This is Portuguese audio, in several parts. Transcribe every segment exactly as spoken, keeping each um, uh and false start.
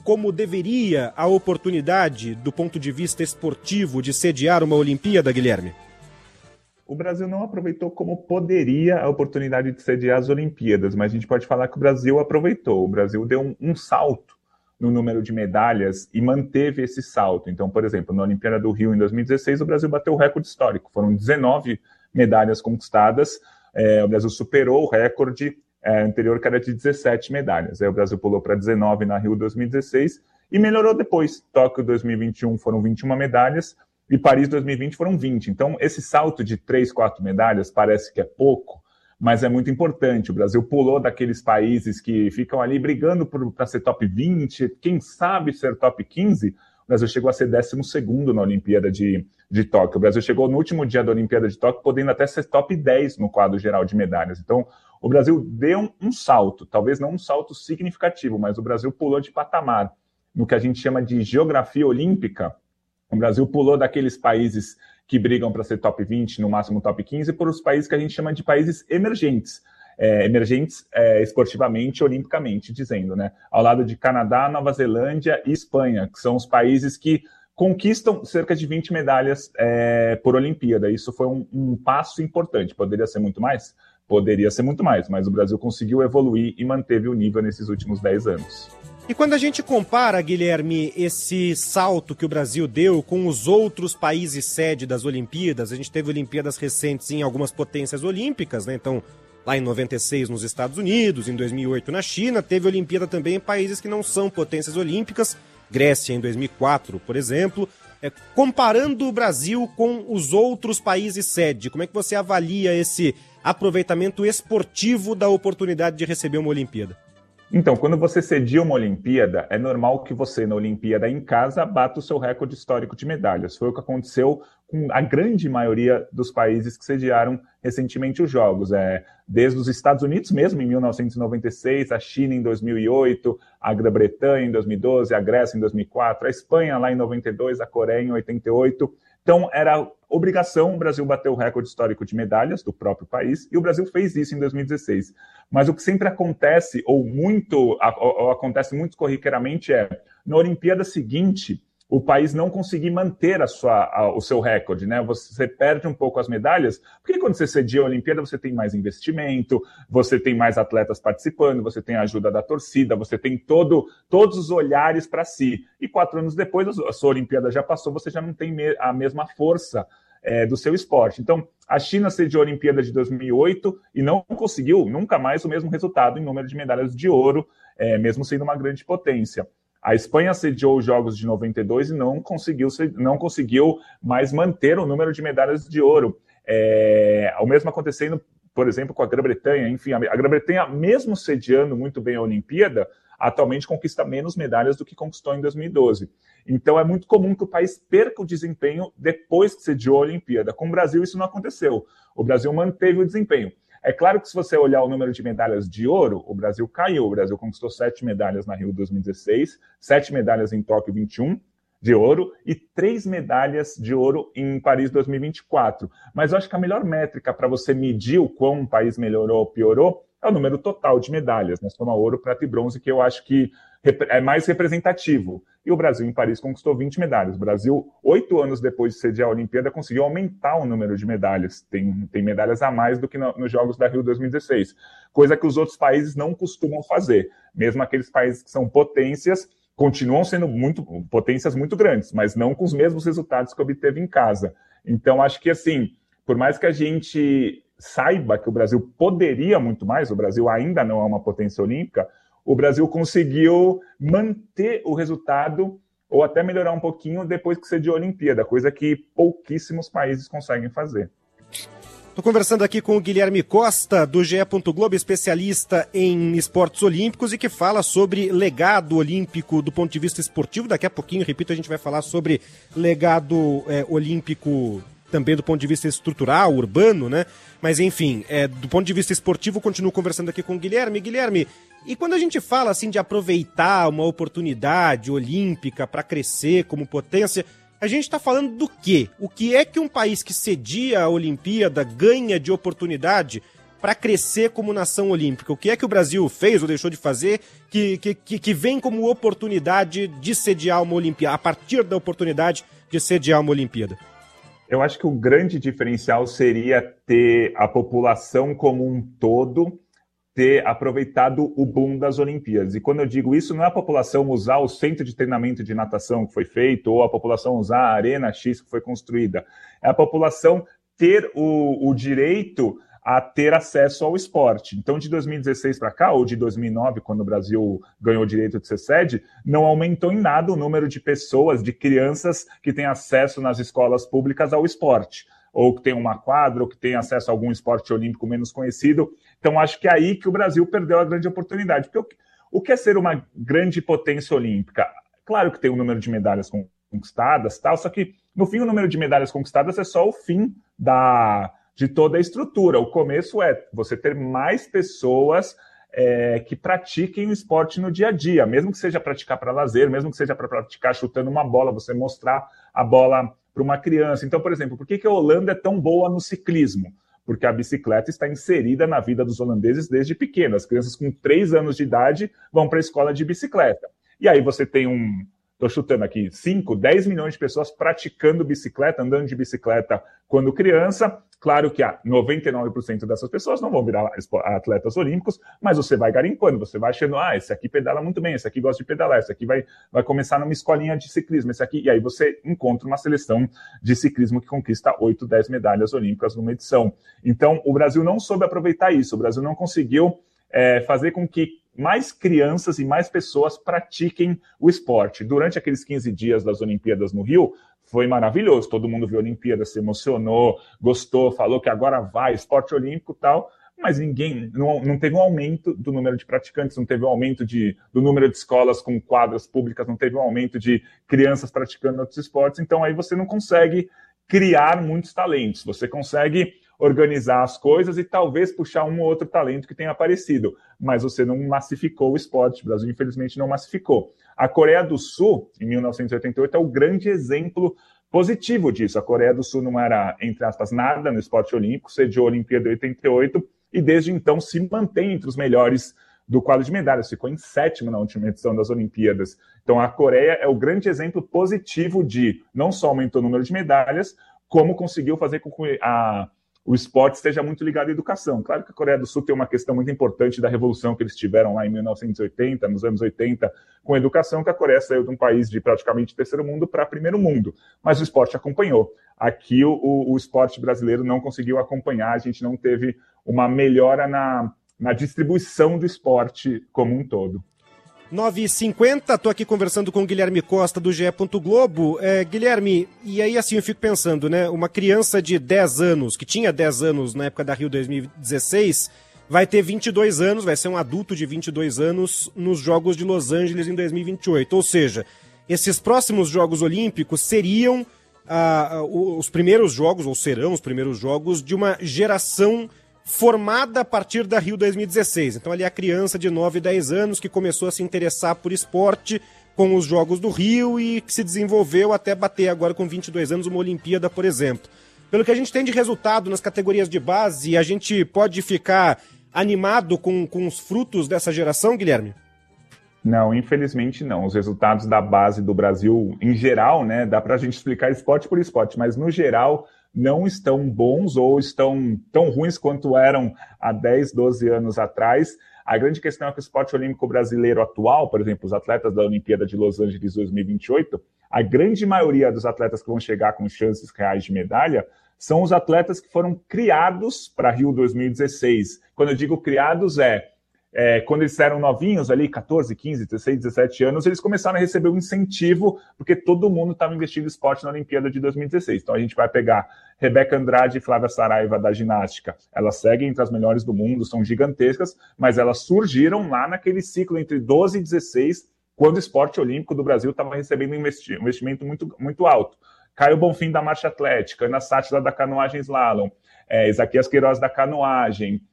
como deveria a oportunidade, do ponto de vista esportivo, de sediar uma Olimpíada, Guilherme? O Brasil não aproveitou como poderia a oportunidade de sediar as Olimpíadas, mas a gente pode falar que o Brasil aproveitou. O Brasil deu um, um salto no número de medalhas e manteve esse salto. Então, por exemplo, na Olimpíada do Rio, em dois mil e dezesseis, o Brasil bateu o recorde histórico. Foram dezenove medalhas conquistadas. É, o Brasil superou o recorde é, anterior, que era de dezessete medalhas. Aí o Brasil pulou para dezenove na Rio dois mil e dezesseis e melhorou depois. Tóquio dois mil e vinte e um foram vinte e uma medalhas, e Paris dois mil e vinte foram vinte. Então, esse salto de três, quatro medalhas parece que é pouco, mas é muito importante. O Brasil pulou daqueles países que ficam ali brigando para ser top vinte, quem sabe ser top quinze. O Brasil chegou a ser décimo segundo na Olimpíada de, de Tóquio. O Brasil chegou no último dia da Olimpíada de Tóquio, podendo até ser top dez no quadro geral de medalhas. Então, o Brasil deu um, um salto, talvez não um salto significativo, mas o Brasil pulou de patamar no que a gente chama de geografia olímpica. O Brasil pulou daqueles países que brigam para ser top vinte, no máximo top quinze, para os países que a gente chama de países emergentes. É, emergentes é, esportivamente, olimpicamente, dizendo, né? Ao lado de Canadá, Nova Zelândia e Espanha, que são os países que conquistam cerca de vinte medalhas é, por Olimpíada. Isso foi um, um passo importante. Poderia ser muito mais? Poderia ser muito mais, mas o Brasil conseguiu evoluir e manteve o nível nesses últimos dez anos. E quando a gente compara, Guilherme, esse salto que o Brasil deu com os outros países sede das Olimpíadas, a gente teve Olimpíadas recentes em algumas potências olímpicas, né? Então, lá em noventa e seis nos Estados Unidos, em dois mil e oito na China, teve Olimpíada também em países que não são potências olímpicas, Grécia em dois mil e quatro, por exemplo. É, comparando o Brasil com os outros países sede, como é que você avalia esse aproveitamento esportivo da oportunidade de receber uma Olimpíada? Então, quando você cedia uma Olimpíada, é normal que você, na Olimpíada em casa, bata o seu recorde histórico de medalhas. Foi o que aconteceu com a grande maioria dos países que sediaram recentemente os Jogos. É, desde os Estados Unidos mesmo, em mil novecentos e noventa e seis, a China em dois mil e oito, a Grã-Bretanha em dois mil e doze, a Grécia em dois mil e quatro, a Espanha lá em noventa e dois, a Coreia em oitenta e oito. Então, era obrigação o Brasil bater o recorde histórico de medalhas do próprio país, e o Brasil fez isso em dois mil e dezesseis. Mas o que sempre acontece, ou muito, ou acontece muito corriqueiramente, é, na Olimpíada seguinte, o país não conseguir manter a sua, a, o seu recorde, né? Você perde um pouco as medalhas, porque quando você cedia a Olimpíada, você tem mais investimento, você tem mais atletas participando, você tem a ajuda da torcida, você tem todo, todos os olhares para si. E quatro anos depois, a sua Olimpíada já passou, você já não tem a mesma força é, do seu esporte. Então, a China sediou a Olimpíada de dois mil e oito e não conseguiu nunca mais o mesmo resultado em número de medalhas de ouro, é, mesmo sendo uma grande potência. A Espanha sediou os Jogos de noventa e dois e não conseguiu, não conseguiu mais manter o número de medalhas de ouro. É, o mesmo acontecendo, por exemplo, com a Grã-Bretanha. Enfim, a Grã-Bretanha, mesmo sediando muito bem a Olimpíada, atualmente conquista menos medalhas do que conquistou em dois mil e doze. Então é muito comum que o país perca o desempenho depois que sediou a Olimpíada. Com o Brasil isso não aconteceu. O Brasil manteve o desempenho. É claro que se você olhar o número de medalhas de ouro, o Brasil caiu. O Brasil conquistou sete medalhas na Rio dois mil e dezesseis, sete medalhas em Tóquio vinte e um de ouro e três medalhas de ouro em Paris dois mil e vinte e quatro. Mas eu acho que a melhor métrica para você medir o quão um país melhorou ou piorou é o número total de medalhas, né? Soma ouro, prata e bronze, que eu acho que é mais representativo. E o Brasil, em Paris, conquistou vinte medalhas. O Brasil, oito anos depois de sediar a Olimpíada, conseguiu aumentar o número de medalhas. Tem, tem medalhas a mais do que no, nos Jogos da Rio dois mil e dezesseis. Coisa que os outros países não costumam fazer. Mesmo aqueles países que são potências, continuam sendo muito, potências muito grandes, mas não com os mesmos resultados que obteve em casa. Então, acho que, assim, por mais que a gente saiba que o Brasil poderia muito mais, o Brasil ainda não é uma potência olímpica, o Brasil conseguiu manter o resultado ou até melhorar um pouquinho depois que sediou a Olimpíada, coisa que pouquíssimos países conseguem fazer. Estou conversando aqui com o Guilherme Costa, do G E. Globo, especialista em esportes olímpicos e que fala sobre legado olímpico do ponto de vista esportivo. Daqui a pouquinho, repito, a gente vai falar sobre legado é, olímpico também do ponto de vista estrutural, urbano, né? Mas, enfim, é, do ponto de vista esportivo, continuo conversando aqui com o Guilherme. Guilherme, e quando a gente fala, assim, de aproveitar uma oportunidade olímpica para crescer como potência, a gente está falando do quê? O que é que um país que cedia a Olimpíada ganha de oportunidade para crescer como nação olímpica? O que é que o Brasil fez ou deixou de fazer que, que, que vem como oportunidade de sediar uma Olimpíada, a partir da oportunidade de sediar uma Olimpíada? Eu acho que o grande diferencial seria ter a população como um todo ter aproveitado o boom das Olimpíadas. E quando eu digo isso, não é a população usar o centro de treinamento de natação que foi feito ou a população usar a Arena X que foi construída. É a população ter o, o direito a ter acesso ao esporte. Então, de dois mil e dezesseis para cá, ou de dois mil e nove, quando o Brasil ganhou o direito de ser sede, não aumentou em nada o número de pessoas, de crianças que têm acesso nas escolas públicas ao esporte, ou que tem uma quadra, ou que tem acesso a algum esporte olímpico menos conhecido. Então, acho que é aí que o Brasil perdeu a grande oportunidade. Porque o que é ser uma grande potência olímpica? Claro que tem um número de medalhas conquistadas, tal, só que, no fim, o número de medalhas conquistadas é só o fim da... de toda a estrutura. O começo é você ter mais pessoas é, que pratiquem o esporte no dia a dia, mesmo que seja praticar para lazer, mesmo que seja para praticar chutando uma bola, você mostrar a bola para uma criança. Então, por exemplo, por que, que a Holanda é tão boa no ciclismo? Porque a bicicleta está inserida na vida dos holandeses desde pequeno. As crianças com três anos de idade vão para a escola de bicicleta. E aí você tem um... Estou chutando aqui, cinco, dez milhões de pessoas praticando bicicleta, andando de bicicleta quando criança. Claro que a noventa e nove por cento dessas pessoas não vão virar atletas olímpicos, mas você vai garimpando, você vai achando, ah, esse aqui pedala muito bem, esse aqui gosta de pedalar, esse aqui vai, vai começar numa escolinha de ciclismo, esse aqui, e aí você encontra uma seleção de ciclismo que conquista oito, dez medalhas olímpicas numa edição. Então, o Brasil não soube aproveitar isso, o Brasil não conseguiu é, fazer com que mais crianças e mais pessoas pratiquem o esporte. Durante aqueles quinze dias das Olimpíadas no Rio, foi maravilhoso. Todo mundo viu a Olimpíada, se emocionou, gostou, falou que agora vai, esporte olímpico e tal, mas ninguém, não, não teve um aumento do número de praticantes, não teve um aumento de, do número de escolas com quadras públicas, não teve um aumento de crianças praticando outros esportes, então aí você não consegue criar muitos talentos, você consegue organizar as coisas e talvez puxar um ou outro talento que tenha aparecido, mas você não massificou o esporte. O Brasil, infelizmente, não massificou. A Coreia do Sul, em mil novecentos e oitenta e oito, é o grande exemplo positivo disso. A Coreia do Sul não era, entre aspas, nada no esporte olímpico, sediou a Olimpíada de oitenta e oito e desde então se mantém entre os melhores do quadro de medalhas, ficou em sétimo na última edição das Olimpíadas. Então a Coreia é o grande exemplo positivo de não só aumentou o número de medalhas, como conseguiu fazer com que a o esporte esteja muito ligado à educação. Claro que a Coreia do Sul tem uma questão muito importante da revolução que eles tiveram lá em mil novecentos e oitenta, nos anos oitenta, com a educação, que a Coreia saiu de um país de praticamente terceiro mundo para primeiro mundo. Mas o esporte acompanhou. Aqui o, o, o esporte brasileiro não conseguiu acompanhar, a gente não teve uma melhora na, na distribuição do esporte como um todo. nove e cinquenta, tô aqui conversando com o Guilherme Costa do G E. Globo. É, Guilherme, e aí assim eu fico pensando, né? Uma criança de dez anos, que tinha dez anos na época da Rio dois mil e dezesseis, vai ter vinte e dois anos, vai ser um adulto de vinte e dois anos nos Jogos de Los Angeles em dois mil e vinte e oito. Ou seja, esses próximos Jogos Olímpicos seriam ah, os primeiros jogos, ou serão os primeiros jogos, de uma geração formada a partir da Rio dois mil e dezesseis. Então ali a criança de nove, dez anos que começou a se interessar por esporte com os Jogos do Rio e que se desenvolveu até bater agora com vinte e dois anos uma Olimpíada, por exemplo. Pelo que a gente tem de resultado nas categorias de base, a gente pode ficar animado com, com os frutos dessa geração, Guilherme? Não, infelizmente não. Os resultados da base do Brasil, em geral, né, dá pra gente explicar esporte por esporte, mas no geral não estão bons ou estão tão ruins quanto eram há dez, doze anos atrás. A grande questão é que o esporte olímpico brasileiro atual, por exemplo, os atletas da Olimpíada de Los Angeles dois mil e vinte e oito, a grande maioria dos atletas que vão chegar com chances reais de medalha são os atletas que foram criados para Rio dois mil e dezesseis. Quando eu digo criados é, é quando eles eram novinhos ali, catorze, quinze, dezesseis, dezessete anos, eles começaram a receber um incentivo, porque todo mundo estava investindo em esporte na Olimpíada de dois mil e dezesseis. Então a gente vai pegar Rebeca Andrade e Flávia Saraiva da ginástica. Elas seguem entre as melhores do mundo, são gigantescas, mas elas surgiram lá naquele ciclo entre doze e dezesseis, quando o esporte olímpico do Brasil estava recebendo um investimento muito, muito alto. Caio Bonfim da marcha atlética, Ana Sátila da canoagem slalom, é, Isaquias Queiroz da canoagem.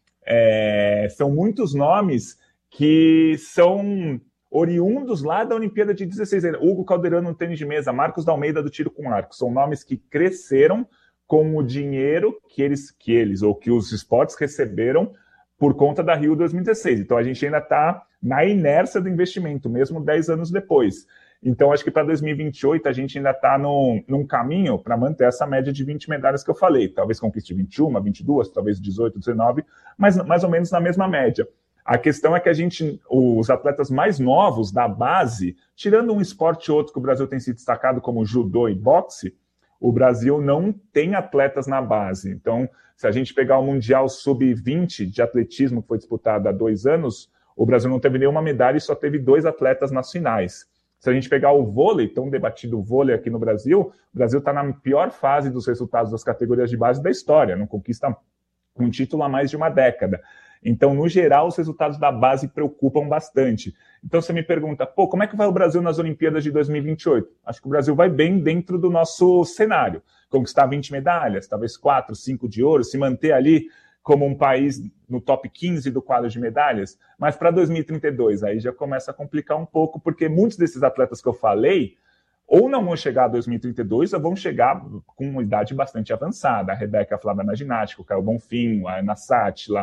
É, são muitos nomes que são oriundos lá da Olimpíada de dezesseis. Hugo Calderano no tênis de mesa, Marcos da Almeida do tiro com arco. São nomes que cresceram com o dinheiro que eles, que eles ou que os esportes receberam por conta da Rio dois mil e dezesseis. Então, a gente ainda está na inércia do investimento, mesmo dez anos depois. Então, acho que para dois mil e vinte e oito a gente ainda está num, num caminho para manter essa média de vinte medalhas que eu falei. Talvez conquiste vinte e uma, vinte e duas, talvez dezoito, dezenove, mas mais ou menos na mesma média. A questão é que a gente, os atletas mais novos da base, tirando um esporte ou outro que o Brasil tem se destacado como judô e boxe, o Brasil não tem atletas na base. Então, se a gente pegar o Mundial sub vinte de atletismo que foi disputado há dois anos, o Brasil não teve nenhuma medalha e só teve dois atletas nas finais. Se a gente pegar o vôlei, tão debatido vôlei aqui no Brasil, o Brasil está na pior fase dos resultados das categorias de base da história, não conquista um título há mais de uma década. Então, no geral, os resultados da base preocupam bastante. Então, você me pergunta, pô, como é que vai o Brasil nas Olimpíadas de dois mil e vinte e oito? Acho que o Brasil vai bem dentro do nosso cenário. Conquistar vinte medalhas, talvez quatro, cinco de ouro, se manter ali como um país no top quinze do quadro de medalhas. Mas para dois mil e trinta e dois, aí já começa a complicar um pouco, porque muitos desses atletas que eu falei, ou não vão chegar a dois mil e trinta e dois, ou vão chegar com uma idade bastante avançada. A Rebeca Flávia na ginástica, o Caio Bonfim, a Ana Sátila,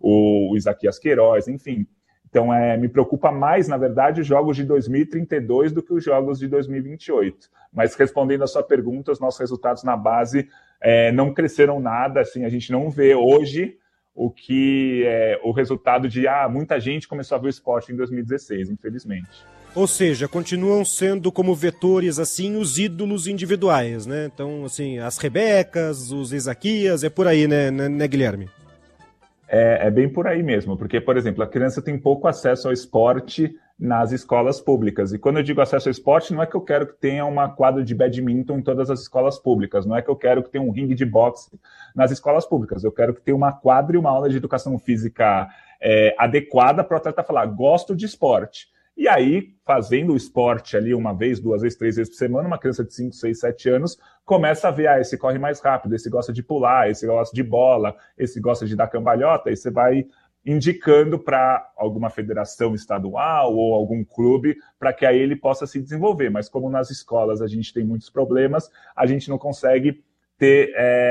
o Isaquias Queiroz, enfim. Então, é, me preocupa mais, na verdade, os jogos de dois mil e trinta e dois do que os jogos de dois mil e vinte e oito. Mas, respondendo a sua pergunta, os nossos resultados na base é, não cresceram nada. Assim, a gente não vê hoje o que é o resultado de ah, muita gente começou a ver o esporte em dois mil e dezesseis, infelizmente. Ou seja, continuam sendo como vetores, assim, os ídolos individuais, né? Então, assim, as Rebecas, os Isaquias, é por aí, né, né Guilherme? É, é bem por aí mesmo, porque, por exemplo, a criança tem pouco acesso ao esporte nas escolas públicas. E quando eu digo acesso ao esporte, não é que eu quero que tenha uma quadra de badminton em todas as escolas públicas, não é que eu quero que tenha um ringue de boxe nas escolas públicas, eu quero que tenha uma quadra e uma aula de educação física é, adequada para o atleta falar, gosto de esporte. E aí, fazendo o esporte ali uma vez, duas vezes, três vezes por semana, uma criança de cinco, seis, sete anos começa a ver, ah, esse corre mais rápido, esse gosta de pular, esse gosta de bola, esse gosta de dar cambalhota, e você vai indicando para alguma federação estadual ou algum clube para que aí ele possa se desenvolver. Mas como nas escolas a gente tem muitos problemas, a gente não consegue ter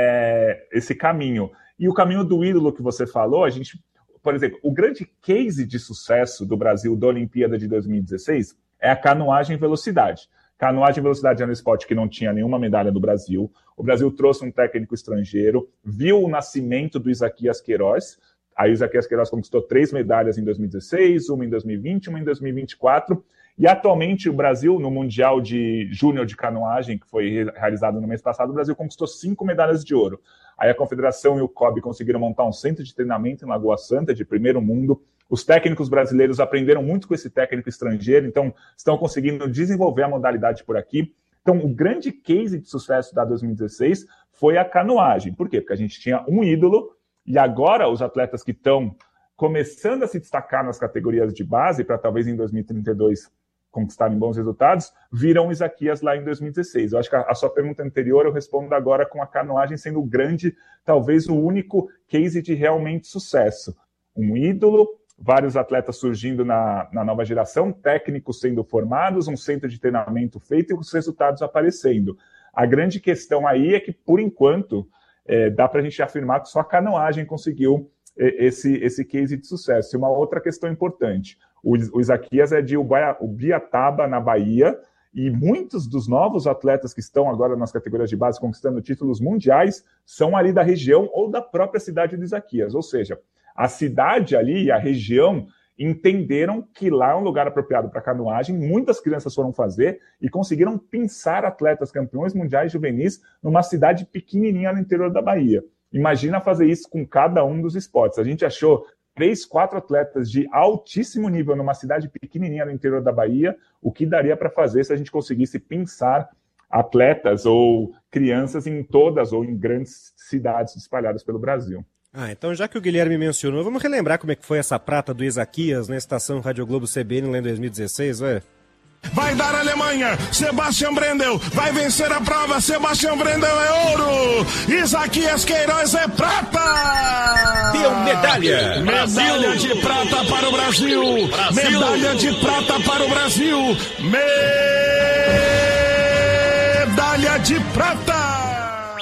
é, esse caminho. E o caminho do ídolo que você falou, a gente... Por exemplo, o grande case de sucesso do Brasil da Olimpíada de dois mil e dezesseis é a canoagem velocidade. Canoagem e velocidade era um esporte que não tinha nenhuma medalha do Brasil. O Brasil trouxe um técnico estrangeiro, viu o nascimento do Isaquias Queiroz. Aí o Isaquias Queiroz conquistou três medalhas em dois mil e dezesseis, uma em dois mil e vinte, uma em dois mil e vinte e quatro. E atualmente o Brasil, no Mundial de Júnior de Canoagem, que foi realizado no mês passado, o Brasil conquistou cinco medalhas de ouro. Aí a Confederação e o C O B conseguiram montar um centro de treinamento em Lagoa Santa, de primeiro mundo. Os técnicos brasileiros aprenderam muito com esse técnico estrangeiro, então estão conseguindo desenvolver a modalidade por aqui. Então, o grande case de sucesso da dois mil e dezesseis foi a canoagem. Por quê? Porque a gente tinha um ídolo, e agora os atletas que estão começando a se destacar nas categorias de base, para talvez em dois mil e trinta e dois conquistarem bons resultados, viram o Isaquias lá em dois mil e dezesseis. Eu acho que a, a sua pergunta anterior eu respondo agora com a canoagem sendo o grande, talvez o único case de realmente sucesso. Um ídolo, vários atletas surgindo na, na nova geração, técnicos sendo formados, um centro de treinamento feito e os resultados aparecendo. A grande questão aí é que, por enquanto, é, dá para a gente afirmar que só a canoagem conseguiu é, esse, esse case de sucesso. E uma outra questão importante, o, o Isaquias é de Ubiataba, na Bahia, e muitos dos novos atletas que estão agora nas categorias de base conquistando títulos mundiais são ali da região ou da própria cidade do Isaquias. Ou seja, a cidade ali e a região entenderam que lá é um lugar apropriado para canoagem, muitas crianças foram fazer e conseguiram pinçar atletas campeões mundiais juvenis numa cidade pequenininha no interior da Bahia. Imagina fazer isso com cada um dos esportes. A gente achou três, quatro atletas de altíssimo nível numa cidade pequenininha no interior da Bahia, o que daria para fazer se a gente conseguisse pinçar atletas ou crianças em todas ou em grandes cidades espalhadas pelo Brasil. Ah, então já que o Guilherme mencionou, vamos relembrar como é que foi essa prata do Isaquias na estação Rádio Globo C B N lá em dois mil e dezesseis, ué? Vai dar a Alemanha, Sebastian Brendel, vai vencer a prova, Sebastian Brendel é ouro, Isaquias Queiroz é prata! Deu medalha! Medalha de prata para o Brasil! Brasil. Medalha de prata para o Brasil! Medalha de prata!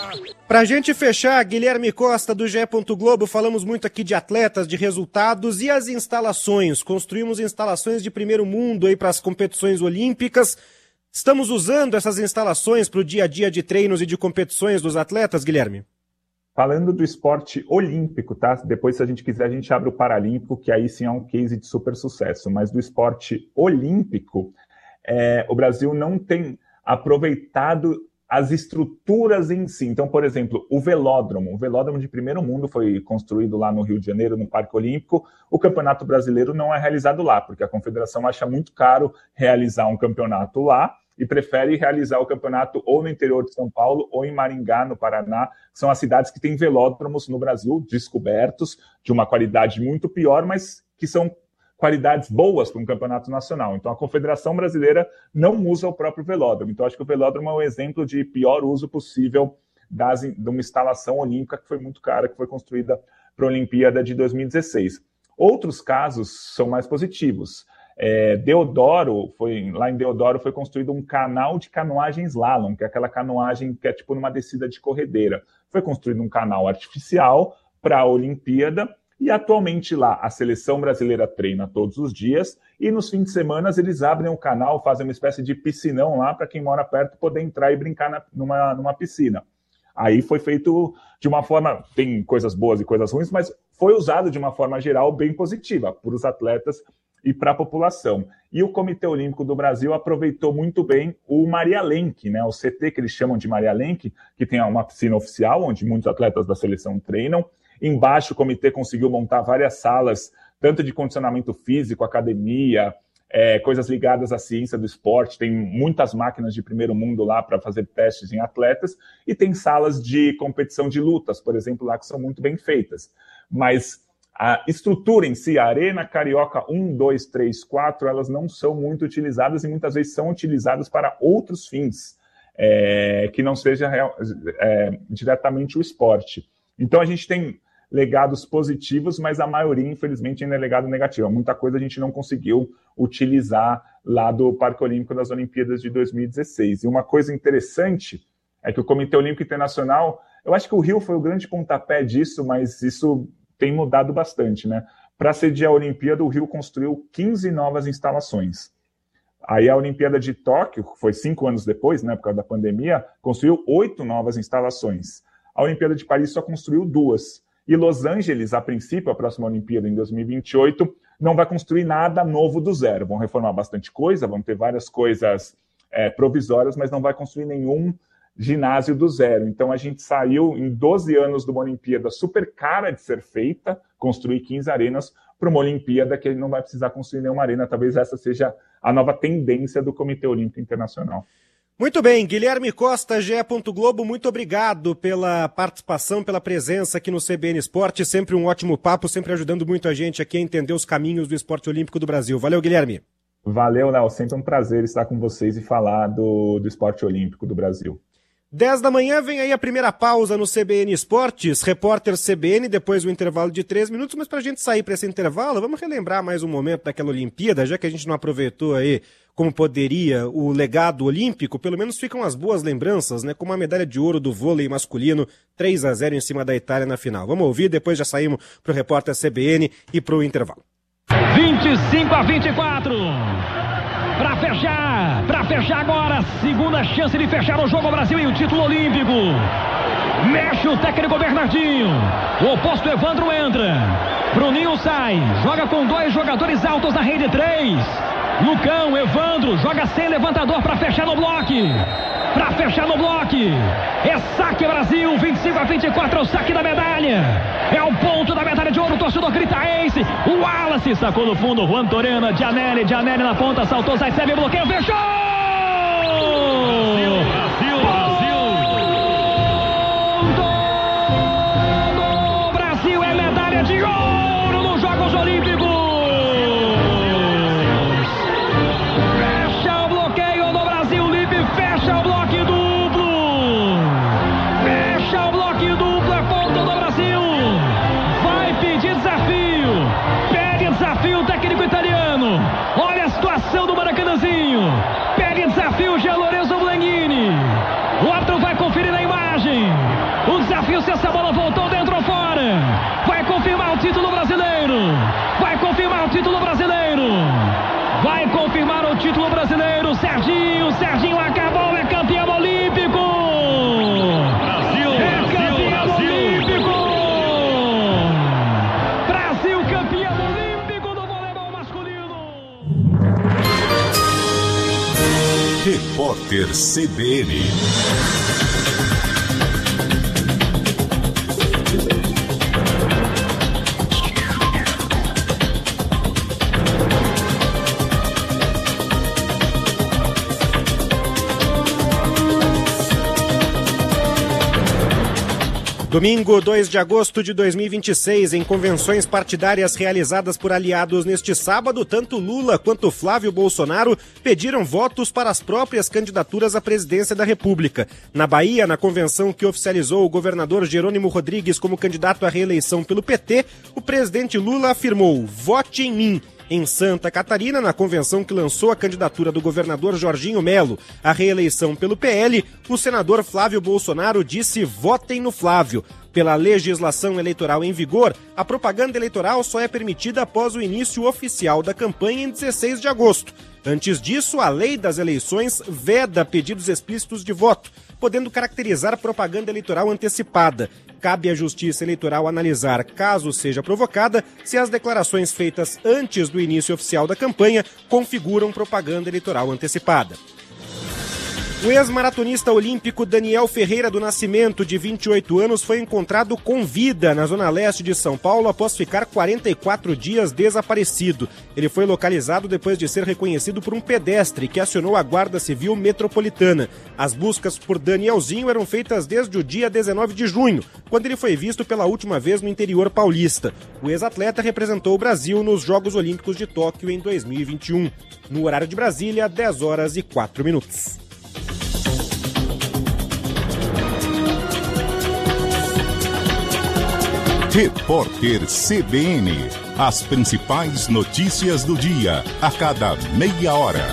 Pra gente fechar, Guilherme Costa do G E. Globo, falamos muito aqui de atletas, de resultados e as instalações. Construímos instalações de primeiro mundo aí para as competições olímpicas. Estamos usando essas instalações para o dia a dia de treinos e de competições dos atletas, Guilherme? Falando do esporte olímpico, tá? Depois, se a gente quiser, a gente abre o paralímpico, que aí sim é um case de super sucesso. Mas do esporte olímpico, é, o Brasil não tem aproveitado as estruturas em si. Então, por exemplo, o velódromo. O velódromo de primeiro mundo foi construído lá no Rio de Janeiro, no Parque Olímpico. O Campeonato Brasileiro não é realizado lá, porque a Confederação acha muito caro realizar um campeonato lá e prefere realizar o campeonato ou no interior de São Paulo ou em Maringá, no Paraná, que são as cidades que têm velódromos no Brasil, descobertos, de uma qualidade muito pior, mas que são qualidades boas para um campeonato nacional. Então, a Confederação Brasileira não usa o próprio velódromo. Então, acho que o velódromo é um exemplo de pior uso possível das, de uma instalação olímpica que foi muito cara, que foi construída para a Olimpíada de dois mil e dezesseis. Outros casos são mais positivos. É, Deodoro, foi, lá em Deodoro foi construído um canal de canoagem slalom, que é aquela canoagem que é tipo numa descida de corredeira. Foi construído um canal artificial para a Olimpíada. E atualmente lá a seleção brasileira treina todos os dias e nos fins de semana eles abrem o canal, fazem uma espécie de piscinão lá para quem mora perto poder entrar e brincar na, numa, numa piscina. Aí foi feito de uma forma, tem coisas boas e coisas ruins, mas foi usado de uma forma geral bem positiva para os atletas e para a população. E o Comitê Olímpico do Brasil aproveitou muito bem o Maria Lenk, né, o C T que eles chamam de Maria Lenk, que tem uma piscina oficial onde muitos atletas da seleção treinam. Embaixo, o comitê conseguiu montar várias salas, tanto de condicionamento físico, academia, é, coisas ligadas à ciência do esporte. Tem muitas máquinas de primeiro mundo lá para fazer testes em atletas. E tem salas de competição de lutas, por exemplo, lá que são muito bem feitas. Mas a estrutura em si, a Arena Carioca um, dois, três, quatro, elas não são muito utilizadas e muitas vezes são utilizadas para outros fins, é, que não seja real, é, diretamente o esporte. Então, a gente tem legados positivos, mas a maioria, infelizmente, ainda é legado negativo. Muita coisa a gente não conseguiu utilizar lá do Parque Olímpico das Olimpíadas de dois mil e dezesseis. E uma coisa interessante é que o Comitê Olímpico Internacional, eu acho que o Rio foi o grande pontapé disso, mas isso tem mudado bastante, né? Para sediar a Olimpíada, o Rio construiu quinze novas instalações. Aí a Olimpíada de Tóquio, que foi cinco anos depois, né, por causa da pandemia, construiu oito novas instalações. A Olimpíada de Paris só construiu duas. E Los Angeles, a princípio, a próxima Olimpíada em dois mil e vinte e oito, não vai construir nada novo do zero. Vão reformar bastante coisa, vão ter várias coisas é, provisórias, mas não vai construir nenhum ginásio do zero. Então a gente saiu em doze anos de uma Olimpíada super cara de ser feita, construir quinze arenas, para uma Olimpíada que ele não vai precisar construir nenhuma arena. Talvez essa seja a nova tendência do Comitê Olímpico Internacional. Muito bem, Guilherme Costa, G E. Globo, muito obrigado pela participação, pela presença aqui no C B N Esporte, sempre um ótimo papo, sempre ajudando muito a gente aqui a entender os caminhos do esporte olímpico do Brasil. Valeu, Guilherme. Valeu, Léo, sempre um prazer estar com vocês e falar do, do esporte olímpico do Brasil. dez da manhã vem aí a primeira pausa no C B N Esportes, repórter C B N, depois o intervalo de três minutos, mas pra gente sair para esse intervalo, vamos relembrar mais um momento daquela Olimpíada, já que a gente não aproveitou aí como poderia o legado olímpico, pelo menos ficam as boas lembranças, né? Como a medalha de ouro do vôlei masculino, três a zero em cima da Itália na final. Vamos ouvir, depois já saímos pro repórter C B N e pro intervalo. vinte e cinco a vinte e quatro. Pra fechar, pra fechar agora, segunda chance de fechar o jogo Brasil e o título olímpico. Mexe o técnico Bernardinho. O oposto Evandro entra. Bruninho sai, joga com dois jogadores altos na rede três. Lucão, Evandro, joga sem levantador para fechar no bloco. Para fechar no bloco. É saque Brasil, vinte e cinco a vinte e quatro, é o saque da medalha. É o ponto da medalha de ouro, o torcedor grita Ace. O Wallace sacou no fundo, Juan Torena, Gianelli, Gianelli na ponta, saltou, sai, serve, bloqueio, fechou! Brasil, Brasil, Brasil. Ponto do Brasil, é medalha de ouro nos Jogos Olímpicos. Olha a situação do Maracanãzinho. Pede desafio, Jean Lorenzo Blanghini. O árbitro vai conferir na imagem. O decidiu se essa bola voltou dentro ou fora. Vai confirmar o título brasileiro. Vai confirmar o título brasileiro. Vai confirmar o título brasileiro. Serginho, Serginho acabou, é campeão olímpico. Brasil, é campeão Brasil, olímpico. Brasil, campeão olímpico do voleibol masculino. Repórter C B N. Domingo, dois de agosto de dois mil e vinte e seis, em convenções partidárias realizadas por aliados neste sábado, tanto Lula quanto Flávio Bolsonaro pediram votos para as próprias candidaturas à presidência da República. Na Bahia, na convenção que oficializou o governador Jerônimo Rodrigues como candidato à reeleição pelo P T, o presidente Lula afirmou: "Vote em mim". Em Santa Catarina, na convenção que lançou a candidatura do governador Jorginho Melo à reeleição pelo P L, o senador Flávio Bolsonaro disse: "Votem no Flávio". Pela legislação eleitoral em vigor, a propaganda eleitoral só é permitida após o início oficial da campanha em dezesseis de agosto. Antes disso, a lei das eleições veda pedidos explícitos de voto, podendo caracterizar propaganda eleitoral antecipada. Cabe à Justiça Eleitoral analisar, caso seja provocada, se as declarações feitas antes do início oficial da campanha configuram propaganda eleitoral antecipada. O ex-maratonista olímpico Daniel Ferreira do Nascimento, de vinte e oito anos, foi encontrado com vida na zona leste de São Paulo após ficar quarenta e quatro dias desaparecido. Ele foi localizado depois de ser reconhecido por um pedestre que acionou a Guarda Civil Metropolitana. As buscas por Danielzinho eram feitas desde o dia dezenove de junho, quando ele foi visto pela última vez no interior paulista. O ex-atleta representou o Brasil nos Jogos Olímpicos de Tóquio em dois mil e vinte e um. No horário de Brasília, dez horas e quatro minutos. Repórter C B N. As principais notícias do dia, a cada meia hora.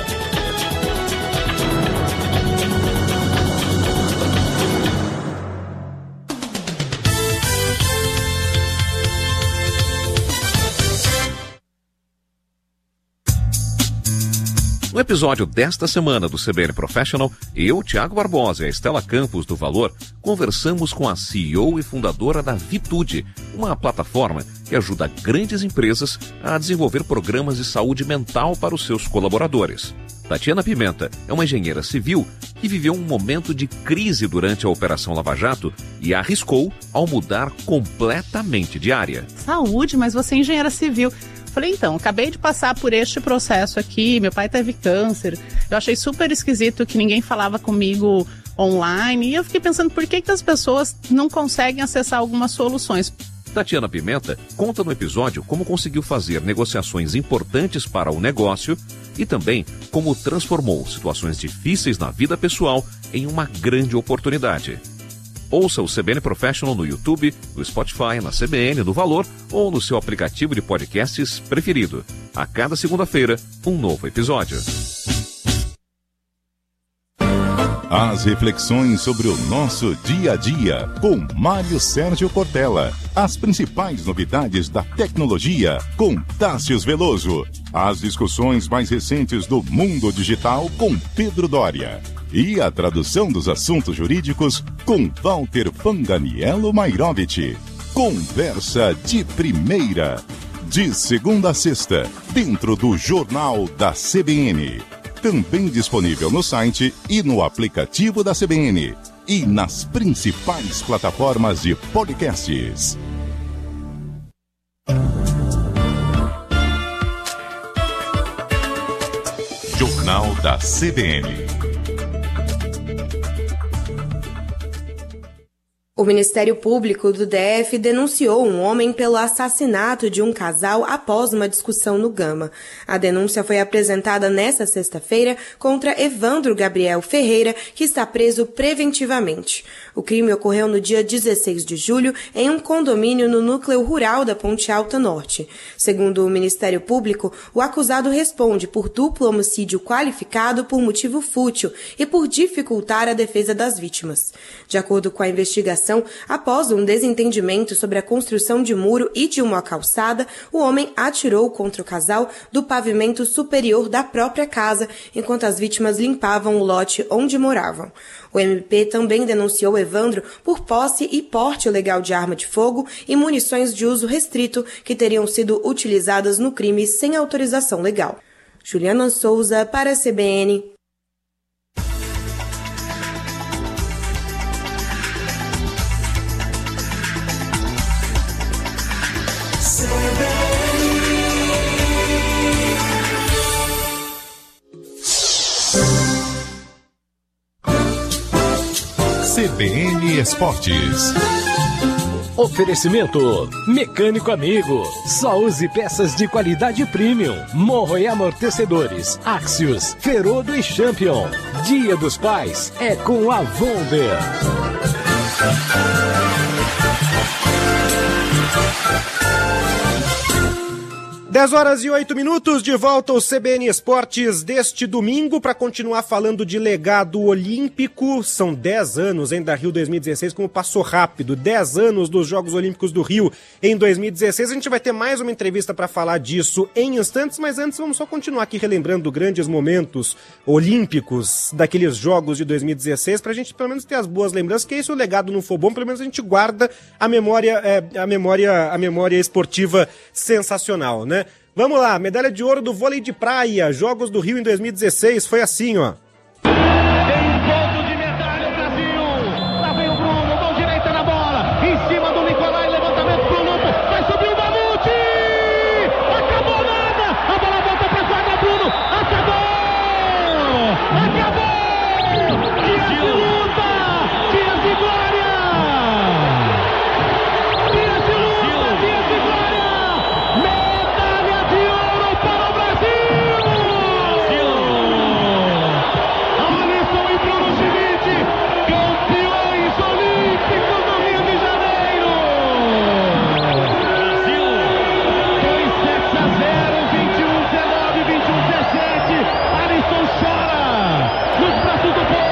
No episódio desta semana do C B N Professional, eu, Thiago Barbosa e a Estela Campos, do Valor, conversamos com a C E O e fundadora da Vitude, uma plataforma que ajuda grandes empresas a desenvolver programas de saúde mental para os seus colaboradores. Tatiana Pimenta é uma engenheira civil que viveu um momento de crise durante a Operação Lava Jato e arriscou ao mudar completamente de área. Saúde, mas você é engenheira civil. Falei, então, acabei de passar por este processo aqui, meu pai teve câncer, eu achei super esquisito que ninguém falava comigo online, e eu fiquei pensando por que, que as pessoas não conseguem acessar algumas soluções. Tatiana Pimenta conta no episódio como conseguiu fazer negociações importantes para o negócio e também como transformou situações difíceis na vida pessoal em uma grande oportunidade. Ouça o C B N Professional no YouTube, no Spotify, na C B N, no Valor ou no seu aplicativo de podcasts preferido. A cada segunda-feira, um novo episódio. As reflexões sobre o nosso dia a dia, com Mário Sérgio Cortella. As principais novidades da tecnologia, com Tássius Veloso. As discussões mais recentes do mundo digital, com Pedro Doria. E a tradução dos assuntos jurídicos, com Walter Fanganiello Mairovich. Conversa de primeira. De segunda a sexta, dentro do Jornal da C B N. Também disponível no site e no aplicativo da C B N. E nas principais plataformas de podcasts. Jornal da C B N. O Ministério Público do D F denunciou um homem pelo assassinato de um casal após uma discussão no Gama. A denúncia foi apresentada nesta sexta-feira contra Evandro Gabriel Ferreira, que está preso preventivamente. O crime ocorreu no dia dezesseis de julho em um condomínio no núcleo rural da Ponte Alta Norte. Segundo o Ministério Público, o acusado responde por duplo homicídio qualificado por motivo fútil e por dificultar a defesa das vítimas. De acordo com a investigação, investigação, após um desentendimento sobre a construção de muro e de uma calçada, o homem atirou contra o casal do pavimento superior da própria casa, enquanto as vítimas limpavam o lote onde moravam. O M P também denunciou Evandro por posse e porte ilegal de arma de fogo e munições de uso restrito que teriam sido utilizadas no crime sem autorização legal. Juliana Souza para a C B N. C B N Esportes. Oferecimento Mecânico Amigo. Só use peças de qualidade premium. Morro e amortecedores. Axios, Ferodo e Champion. Dia dos Pais é com a Vonder. dez horas e oito minutos, de volta ao C B N Esportes deste domingo para continuar falando de legado olímpico. São dez anos, hein, da Rio dois mil e dezesseis, como passou rápido. dez anos dos Jogos Olímpicos do Rio em dois mil e dezesseis. A gente vai ter mais uma entrevista para falar disso em instantes, mas antes vamos só continuar aqui relembrando grandes momentos olímpicos daqueles Jogos de dois mil e dezesseis, para a gente pelo menos ter as boas lembranças, que se o legado não for bom, pelo menos a gente guarda a memória, é, a memória, a memória esportiva sensacional, né? Vamos lá, medalha de ouro do vôlei de praia, Jogos do Rio em dois mil e dezesseis, foi assim, ó. Tem ponto de medalha, Brasil! Lá vem o Bruno, mão direita na bola, em cima do Nicolai, levantamento pro Lupo, vai subir o Mamute! Acabou nada! A bola volta pra quadra, Bruno! Acabou! Acabou! Dias de luta! Dias de glória! Dias de luta! Dias de glória! Medalha de ouro para o Brasil! Alisson e Bruno Schmidt, campeões olímpicos do Rio de Janeiro! Brasil! dois sets a zero, vinte e um a dezenove, vinte e um a dezessete. Alisson chora nos braços do povo!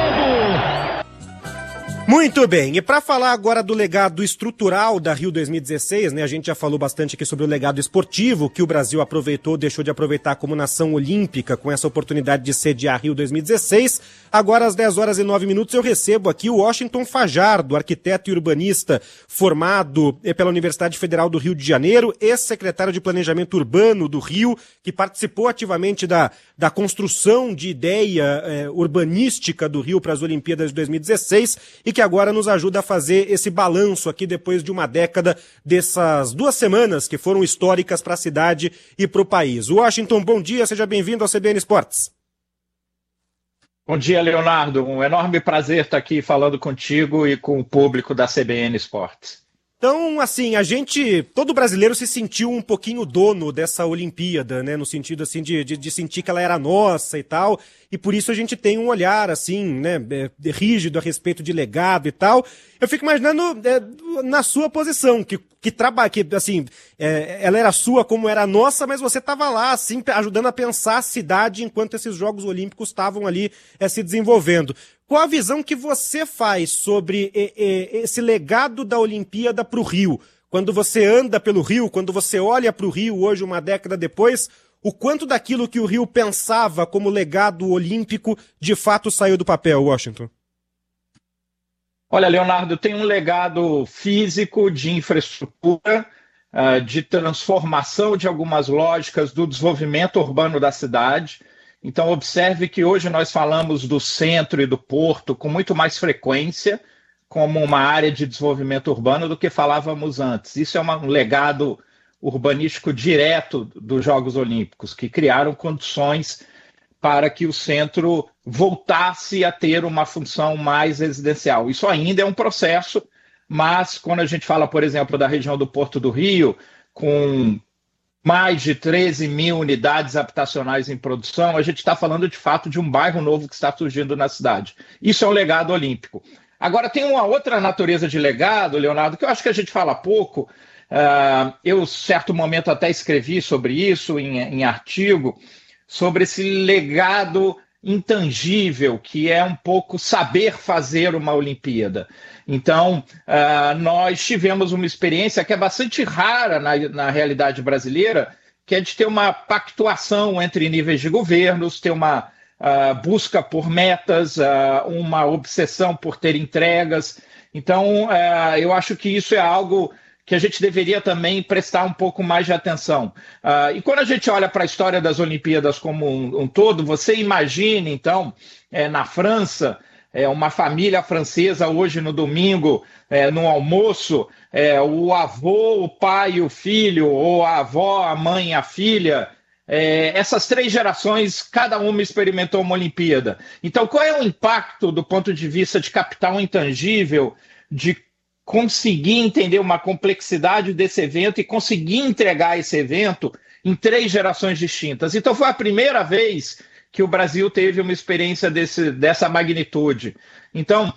Muito bem, e para falar agora do legado estrutural da Rio dois mil e dezesseis, né, a gente já falou bastante aqui sobre o legado esportivo que o Brasil aproveitou, deixou de aproveitar como nação olímpica com essa oportunidade de sediar Rio dois mil e dezesseis. Agora às dez horas e nove minutos eu recebo aqui o Washington Fajardo, arquiteto e urbanista formado pela Universidade Federal do Rio de Janeiro, ex-secretário de Planejamento Urbano do Rio, que participou ativamente da, da construção de ideia eh, urbanística do Rio para as Olimpíadas de dois mil e dezesseis e que agora nos ajuda a fazer esse balanço aqui depois de uma década dessas duas semanas que foram históricas para a cidade e para o país. Washington, bom dia, seja bem-vindo ao C B N Esportes. Bom dia, Leonardo. Um enorme prazer estar aqui falando contigo e com o público da C B N Esportes. Então, assim, a gente, todo brasileiro se sentiu um pouquinho dono dessa Olimpíada, né, no sentido, assim, de, de, de sentir que ela era nossa e tal, e por isso a gente tem um olhar, assim, né, é, rígido a respeito de legado e tal. Eu fico imaginando é, na sua posição, que, que trabalha, que, assim, é, ela era sua como era nossa, mas você estava lá, assim, ajudando a pensar a cidade enquanto esses Jogos Olímpicos estavam ali é, se desenvolvendo. Qual a visão que você faz sobre e, e, esse legado da Olimpíada para o Rio? Quando você anda pelo Rio, quando você olha para o Rio hoje, uma década depois, o quanto daquilo que o Rio pensava como legado olímpico de fato saiu do papel, Washington? Olha, Leonardo, tem um legado físico de infraestrutura, de transformação de algumas lógicas do desenvolvimento urbano da cidade. Então, observe que hoje nós falamos do centro e do porto com muito mais frequência como uma área de desenvolvimento urbano do que falávamos antes. Isso é um legado urbanístico direto dos Jogos Olímpicos, que criaram condições para que o centro voltasse a ter uma função mais residencial. Isso ainda é um processo, mas quando a gente fala, por exemplo, da região do Porto do Rio, com mais de treze mil unidades habitacionais em produção, a gente está falando de fato de um bairro novo que está surgindo na cidade. Isso é um legado olímpico. Agora, tem uma outra natureza de legado, Leonardo, que eu acho que a gente fala pouco. Uh, eu, em certo momento, até escrevi sobre isso em, em artigo, sobre esse legado intangível, que é um pouco saber fazer uma Olimpíada. Então, uh, nós tivemos uma experiência que é bastante rara na, na realidade brasileira, que é de ter uma pactuação entre níveis de governos, ter uma uh, busca por metas, uh, uma obsessão por ter entregas. Então, uh, eu acho que isso é algo que a gente deveria também prestar um pouco mais de atenção. Uh, e quando a gente olha para a história das Olimpíadas como um, um todo, você imagina, então, é, na França, é, uma família francesa hoje no domingo, é, no almoço, é, o avô, o pai, o filho, ou a avó, a mãe, a filha, é, essas três gerações, cada uma experimentou uma Olimpíada. Então, qual é o impacto do ponto de vista de capital intangível, de conseguir entender uma complexidade desse evento e conseguir entregar esse evento em três gerações distintas? Então foi a primeira vez que o Brasil teve uma experiência desse, dessa magnitude. Então,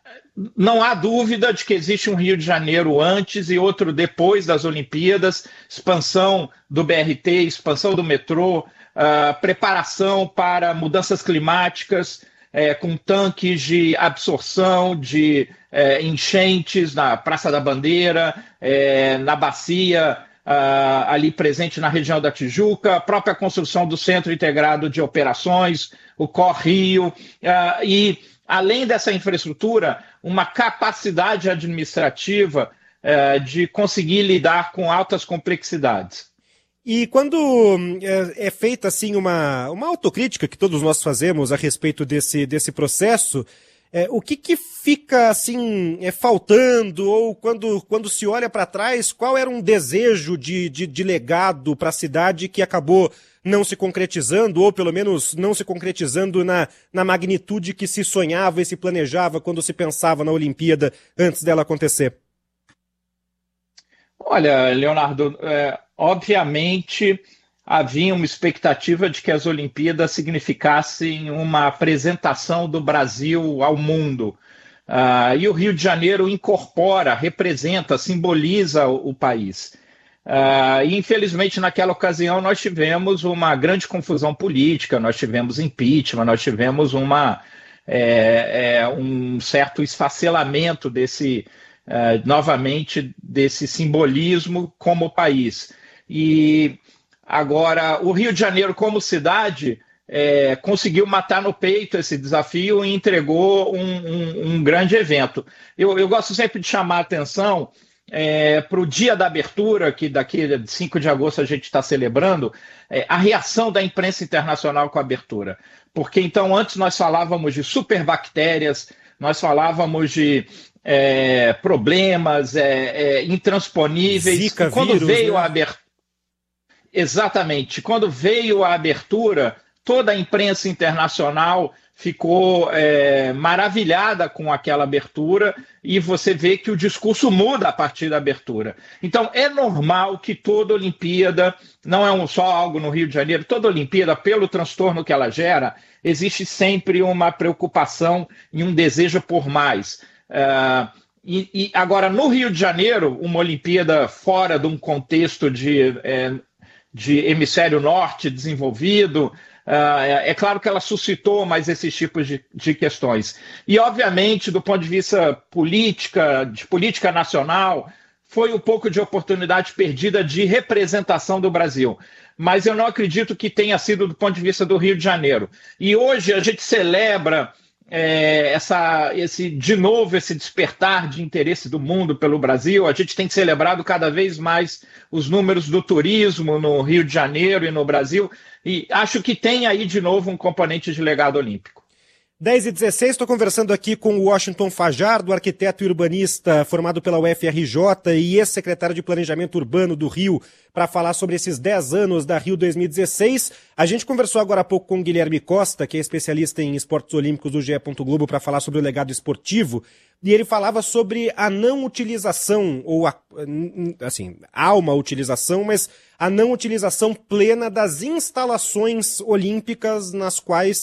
não há dúvida de que existe um Rio de Janeiro antes e outro depois das Olimpíadas, expansão do B R T, expansão do metrô, uh, preparação para mudanças climáticas, É, com tanques de absorção de é, enchentes na Praça da Bandeira, é, na bacia, ah, ali presente na região da Tijuca, a própria construção do Centro Integrado de Operações, o Correio, ah, e, além dessa infraestrutura, uma capacidade administrativa é, de conseguir lidar com altas complexidades. E quando é, é feita assim uma, uma autocrítica que todos nós fazemos a respeito desse, desse processo, é, o que, que fica assim é, faltando, ou quando, quando se olha para trás, qual era um desejo de, de, de legado para a cidade que acabou não se concretizando, ou pelo menos não se concretizando na, na magnitude que se sonhava e se planejava quando se pensava na Olimpíada antes dela acontecer? Olha, Leonardo, é, obviamente havia uma expectativa de que as Olimpíadas significassem uma apresentação do Brasil ao mundo. Uh, e o Rio de Janeiro incorpora, representa, simboliza o, o país. Uh, e, infelizmente, naquela ocasião, nós tivemos uma grande confusão política, nós tivemos impeachment, nós tivemos uma, é, é, um certo esfacelamento desse... Uh, novamente, desse simbolismo como país. E agora, o Rio de Janeiro, como cidade, é, conseguiu matar no peito esse desafio e entregou um, um, um grande evento. Eu, eu gosto sempre de chamar a atenção é, para o dia da abertura, que daqui a cinco de agosto a gente está celebrando, é, a reação da imprensa internacional com a abertura. Porque, então, antes nós falávamos de superbactérias, nós falávamos de É, problemas é, é, intransponíveis. Zika, quando vírus, veio né? a abertura, exatamente, quando veio a abertura, toda a imprensa internacional ficou é, maravilhada com aquela abertura, e você vê que o discurso muda a partir da abertura. Então é normal que toda Olimpíada, não é um, só algo no Rio de Janeiro, toda Olimpíada, pelo transtorno que ela gera, existe sempre uma preocupação e um desejo por mais. Uh, e, e agora, no Rio de Janeiro, uma Olimpíada fora de um contexto de, é, de hemisfério norte desenvolvido, uh, é, é claro que ela suscitou mais esses tipos de, de questões. E, obviamente, do ponto de vista política, de política nacional, foi um pouco de oportunidade perdida de representação do Brasil. Mas eu não acredito que tenha sido do ponto de vista do Rio de Janeiro. E hoje a gente celebra É, essa, esse, de novo, esse despertar de interesse do mundo pelo Brasil. A gente tem celebrado cada vez mais os números do turismo no Rio de Janeiro e no Brasil, e acho que tem aí de novo um componente de legado olímpico. dez e dezesseis, estou conversando aqui com o Washington Fajardo, arquiteto e urbanista formado pela U F R J e ex-secretário de Planejamento Urbano do Rio, para falar sobre esses dez anos da Rio dois mil e dezesseis. A gente conversou agora há pouco com o Guilherme Costa, que é especialista em esportes olímpicos do G E. Globo, para falar sobre o legado esportivo, e ele falava sobre a não utilização, ou a, assim, há uma utilização, mas a não utilização plena das instalações olímpicas nas quais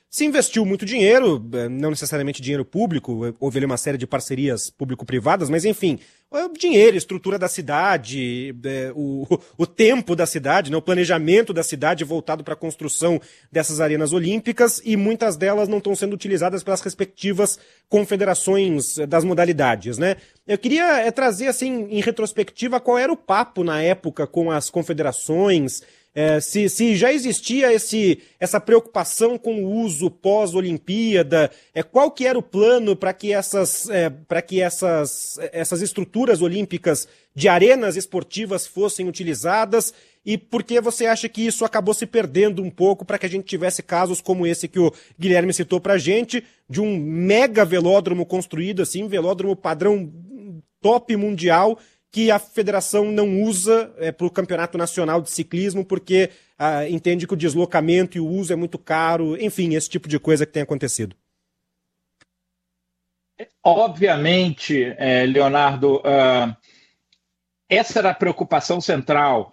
se investiu muito dinheiro, não necessariamente dinheiro público, houve ali uma série de parcerias público-privadas, mas enfim, o dinheiro, a estrutura da cidade, o, o tempo da cidade, né, o planejamento da cidade voltado para a construção dessas arenas olímpicas, e muitas delas não estão sendo utilizadas pelas respectivas confederações das modalidades, né? Eu queria é, trazer, assim, em retrospectiva, qual era o papo na época com as confederações. É, se, se já existia esse, essa preocupação com o uso pós-Olimpíada, é, qual que era o plano para que, essas, é, para que essas, essas estruturas olímpicas de arenas esportivas fossem utilizadas, e por que você acha que isso acabou se perdendo um pouco para que a gente tivesse casos como esse que o Guilherme citou para a gente, de um mega velódromo construído, assim, velódromo padrão top mundial, que a federação não usa é, para o campeonato nacional de ciclismo, porque ah, entende que o deslocamento e o uso é muito caro, enfim, esse tipo de coisa que tem acontecido. Obviamente, eh, Leonardo, uh, essa era a preocupação central.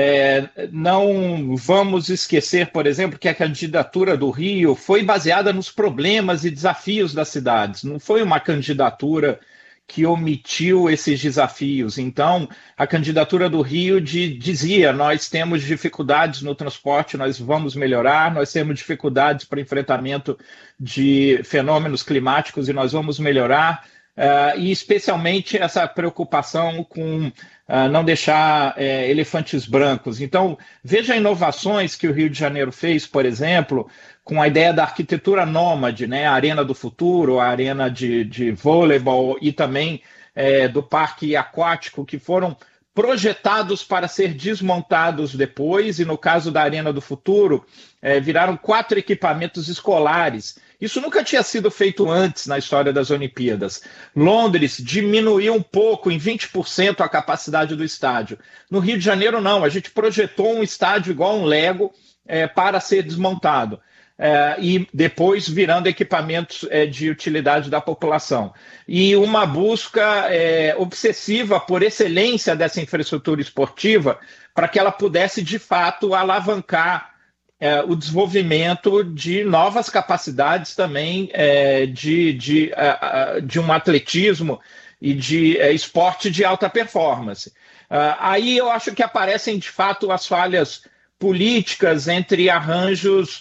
É, não vamos esquecer, por exemplo, que a candidatura do Rio foi baseada nos problemas e desafios das cidades, não foi uma candidatura que omitiu esses desafios. Então, a candidatura do Rio de, dizia, nós temos dificuldades no transporte, nós vamos melhorar, nós temos dificuldades para enfrentamento de fenômenos climáticos e nós vamos melhorar, uh, e especialmente essa preocupação com uh, não deixar uh, elefantes brancos. Então, veja inovações que o Rio de Janeiro fez, por exemplo, com a ideia da arquitetura nômade, né? A Arena do Futuro, a Arena de, de Voleibol e também é, do Parque Aquático, que foram projetados para ser desmontados depois, e no caso da Arena do Futuro, é, viraram quatro equipamentos escolares. Isso nunca tinha sido feito antes na história das Olimpíadas. Londres diminuiu um pouco, em vinte por cento, a capacidade do estádio. No Rio de Janeiro, não. A gente projetou um estádio igual um Lego é, para ser desmontado. É, e depois virando equipamentos é, de utilidade da população. E uma busca é, obsessiva por excelência dessa infraestrutura esportiva para que ela pudesse, de fato, alavancar é, o desenvolvimento de novas capacidades também é, de, de, de um atletismo e de é, esporte de alta performance. É, aí eu acho que aparecem, de fato, as falhas políticas entre arranjos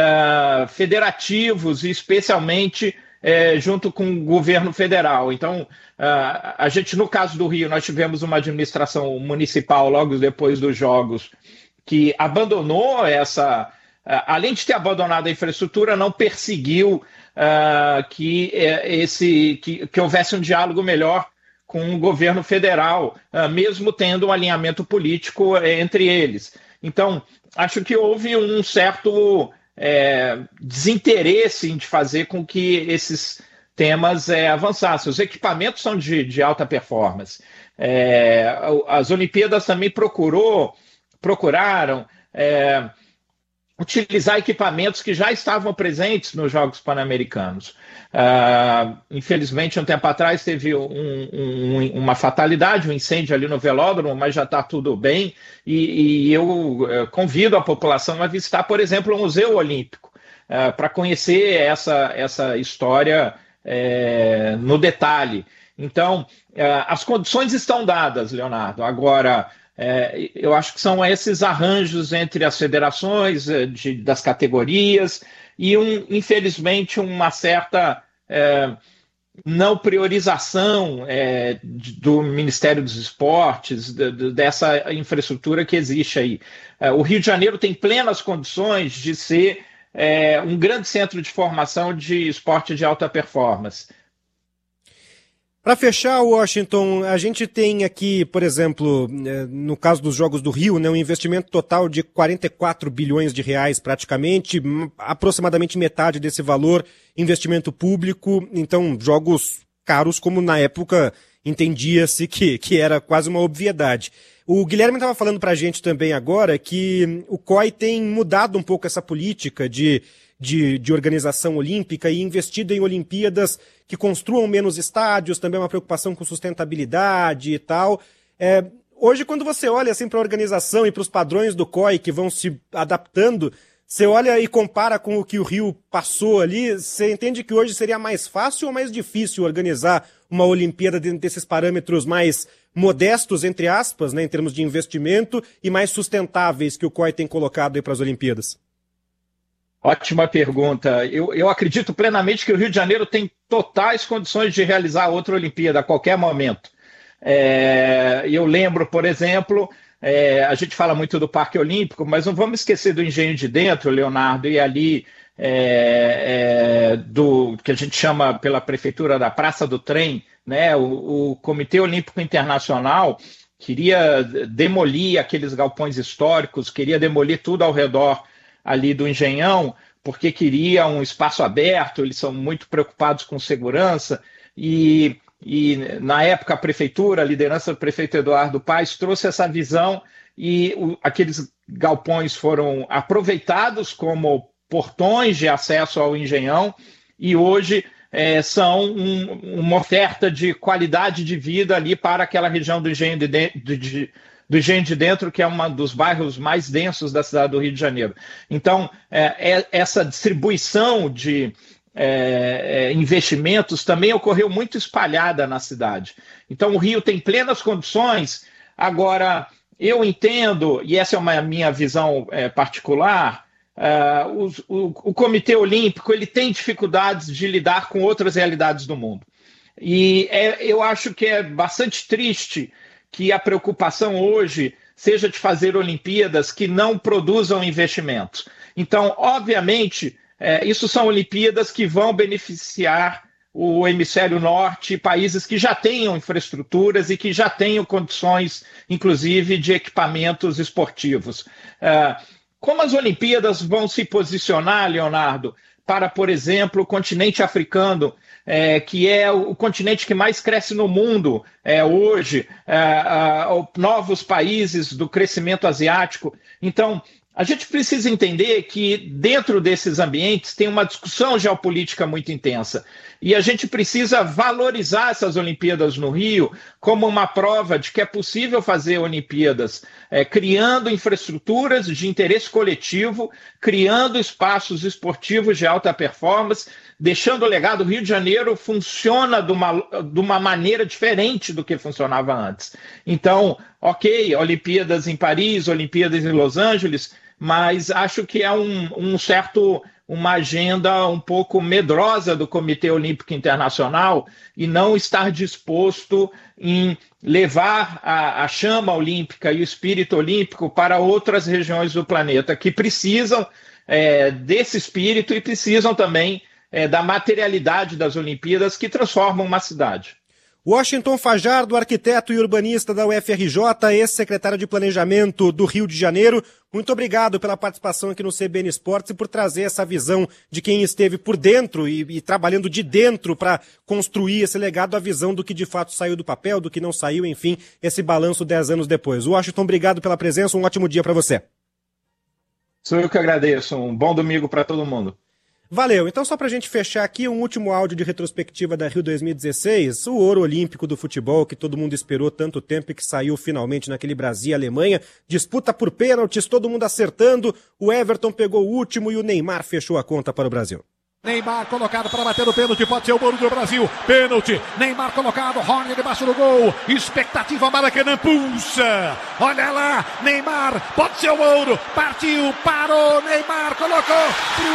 Uh, federativos e especialmente uh, junto com o governo federal. Então, uh, a gente, no caso do Rio, nós tivemos uma administração municipal logo depois dos Jogos que abandonou essa, uh, além de ter abandonado a infraestrutura, não perseguiu uh, que, uh, esse, que, que houvesse um diálogo melhor com o governo federal, uh, mesmo tendo um alinhamento político uh, entre eles. Então, acho que houve um certo É, desinteresse em de fazer com que esses temas é, avançassem. Os equipamentos são de, de alta performance. É, as Olimpíadas também procurou, procuraram é, utilizar equipamentos que já estavam presentes nos Jogos Pan-Americanos. Uh, infelizmente, um tempo atrás teve um, um, uma fatalidade, um incêndio ali no velódromo, mas já está tudo bem, e, e eu uh, convido a população a visitar, por exemplo, o Museu Olímpico, uh, para conhecer essa, essa história uh, no detalhe. Então, uh, as condições estão dadas, Leonardo. Agora, É, eu acho que são esses arranjos entre as federações de, das categorias e, um, infelizmente, uma certa é, não priorização é, do Ministério dos Esportes, de, de, dessa infraestrutura que existe aí. É, o Rio de Janeiro tem plenas condições de ser é, um grande centro de formação de esporte de alta performance. Para fechar, Washington, a gente tem aqui, por exemplo, no caso dos Jogos do Rio, né, um investimento total de quarenta e quatro bilhões de reais praticamente, aproximadamente metade desse valor, investimento público, então jogos caros como na época entendia-se que, que era quase uma obviedade. O Guilherme estava falando para a gente também agora que o C O I tem mudado um pouco essa política de De, de organização olímpica e investido em Olimpíadas que construam menos estádios, também uma preocupação com sustentabilidade e tal. É, hoje, quando você olha assim, para a organização e para os padrões do C O I que vão se adaptando, Você olha e compara com o que o Rio passou ali, você entende que hoje seria mais fácil ou mais difícil organizar uma Olimpíada dentro desses parâmetros mais modestos, entre aspas, né, em termos de investimento, e mais sustentáveis que o C O I tem colocado aí para as Olimpíadas? Ótima pergunta. Eu, eu acredito plenamente que o Rio de Janeiro tem totais condições de realizar outra Olimpíada a qualquer momento. É, eu lembro, por exemplo, é, a gente fala muito do Parque Olímpico, mas não vamos esquecer do Engenho de Dentro, Leonardo, e ali é, é, do que a gente chama pela Prefeitura da Praça do Trem, né? O, o Comitê Olímpico Internacional queria demolir aqueles galpões históricos, queria demolir tudo ao redor ali do Engenhão, porque queria um espaço aberto, eles são muito preocupados com segurança, e, e na época a prefeitura, a liderança do prefeito Eduardo Paes, trouxe essa visão, e o, aqueles galpões foram aproveitados como portões de acesso ao Engenhão, e hoje é, são um, uma oferta de qualidade de vida ali para aquela região do Engenho de, de, de do Engenho de Dentro, que é um dos bairros mais densos da cidade do Rio de Janeiro. Então, é, é, essa distribuição de é, é, investimentos também ocorreu muito espalhada na cidade. Então, o Rio tem plenas condições. Agora, eu entendo, e essa é uma minha visão é, particular, é, o, o, o Comitê Olímpico ele tem dificuldades de lidar com outras realidades do mundo. E é, eu acho que é bastante triste que a preocupação hoje seja de fazer Olimpíadas que não produzam investimentos. Então, obviamente, é, isso são Olimpíadas que vão beneficiar o hemisfério norte, países que já tenham infraestruturas e que já tenham condições, inclusive, de equipamentos esportivos. É, como as Olimpíadas vão se posicionar, Leonardo, para, por exemplo, o continente africano, É, que é o, o continente que mais cresce no mundo é, hoje, é, é, novos países do crescimento asiático. Então, a gente precisa entender que dentro desses ambientes tem uma discussão geopolítica muito intensa. E a gente precisa valorizar essas Olimpíadas no Rio como uma prova de que é possível fazer Olimpíadas é, criando infraestruturas de interesse coletivo, criando espaços esportivos de alta performance, deixando o legado. O Rio de Janeiro funciona de uma, de uma maneira diferente do que funcionava antes. Então, ok, Olimpíadas em Paris, Olimpíadas em Los Angeles, mas acho que é um, um certo, uma agenda um pouco medrosa do Comitê Olímpico Internacional e não estar disposto em levar a, a chama olímpica e o espírito olímpico para outras regiões do planeta que precisam é, desse espírito e precisam também É, da materialidade das Olimpíadas que transformam uma cidade. Washington Fajardo, arquiteto e urbanista da U F R J, ex-secretário de Planejamento do Rio de Janeiro, muito obrigado pela participação aqui no C B N Esportes e por trazer essa visão de quem esteve por dentro e, e trabalhando de dentro para construir esse legado, a visão do que de fato saiu do papel, do que não saiu, enfim, esse balanço dez anos depois. Washington, obrigado pela presença, um ótimo dia para você. Sou eu que agradeço, um bom domingo para todo mundo. Valeu. Então, só pra gente fechar aqui, um último áudio de retrospectiva da Rio dois mil e dezesseis, o ouro olímpico do futebol que todo mundo esperou tanto tempo e que saiu finalmente naquele Brasil e Alemanha. Disputa por pênaltis, todo mundo acertando, o Everton pegou o último e o Neymar fechou a conta para o Brasil. Neymar colocado para bater o pênalti, pode ser o ouro do Brasil, pênalti, Neymar colocado, Rony debaixo do gol, expectativa, Maracanã pulsa, olha lá, Neymar, pode ser o ouro, partiu, parou, Neymar colocou, pro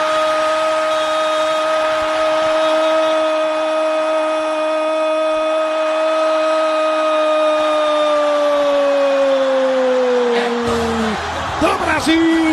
gol do Brasil!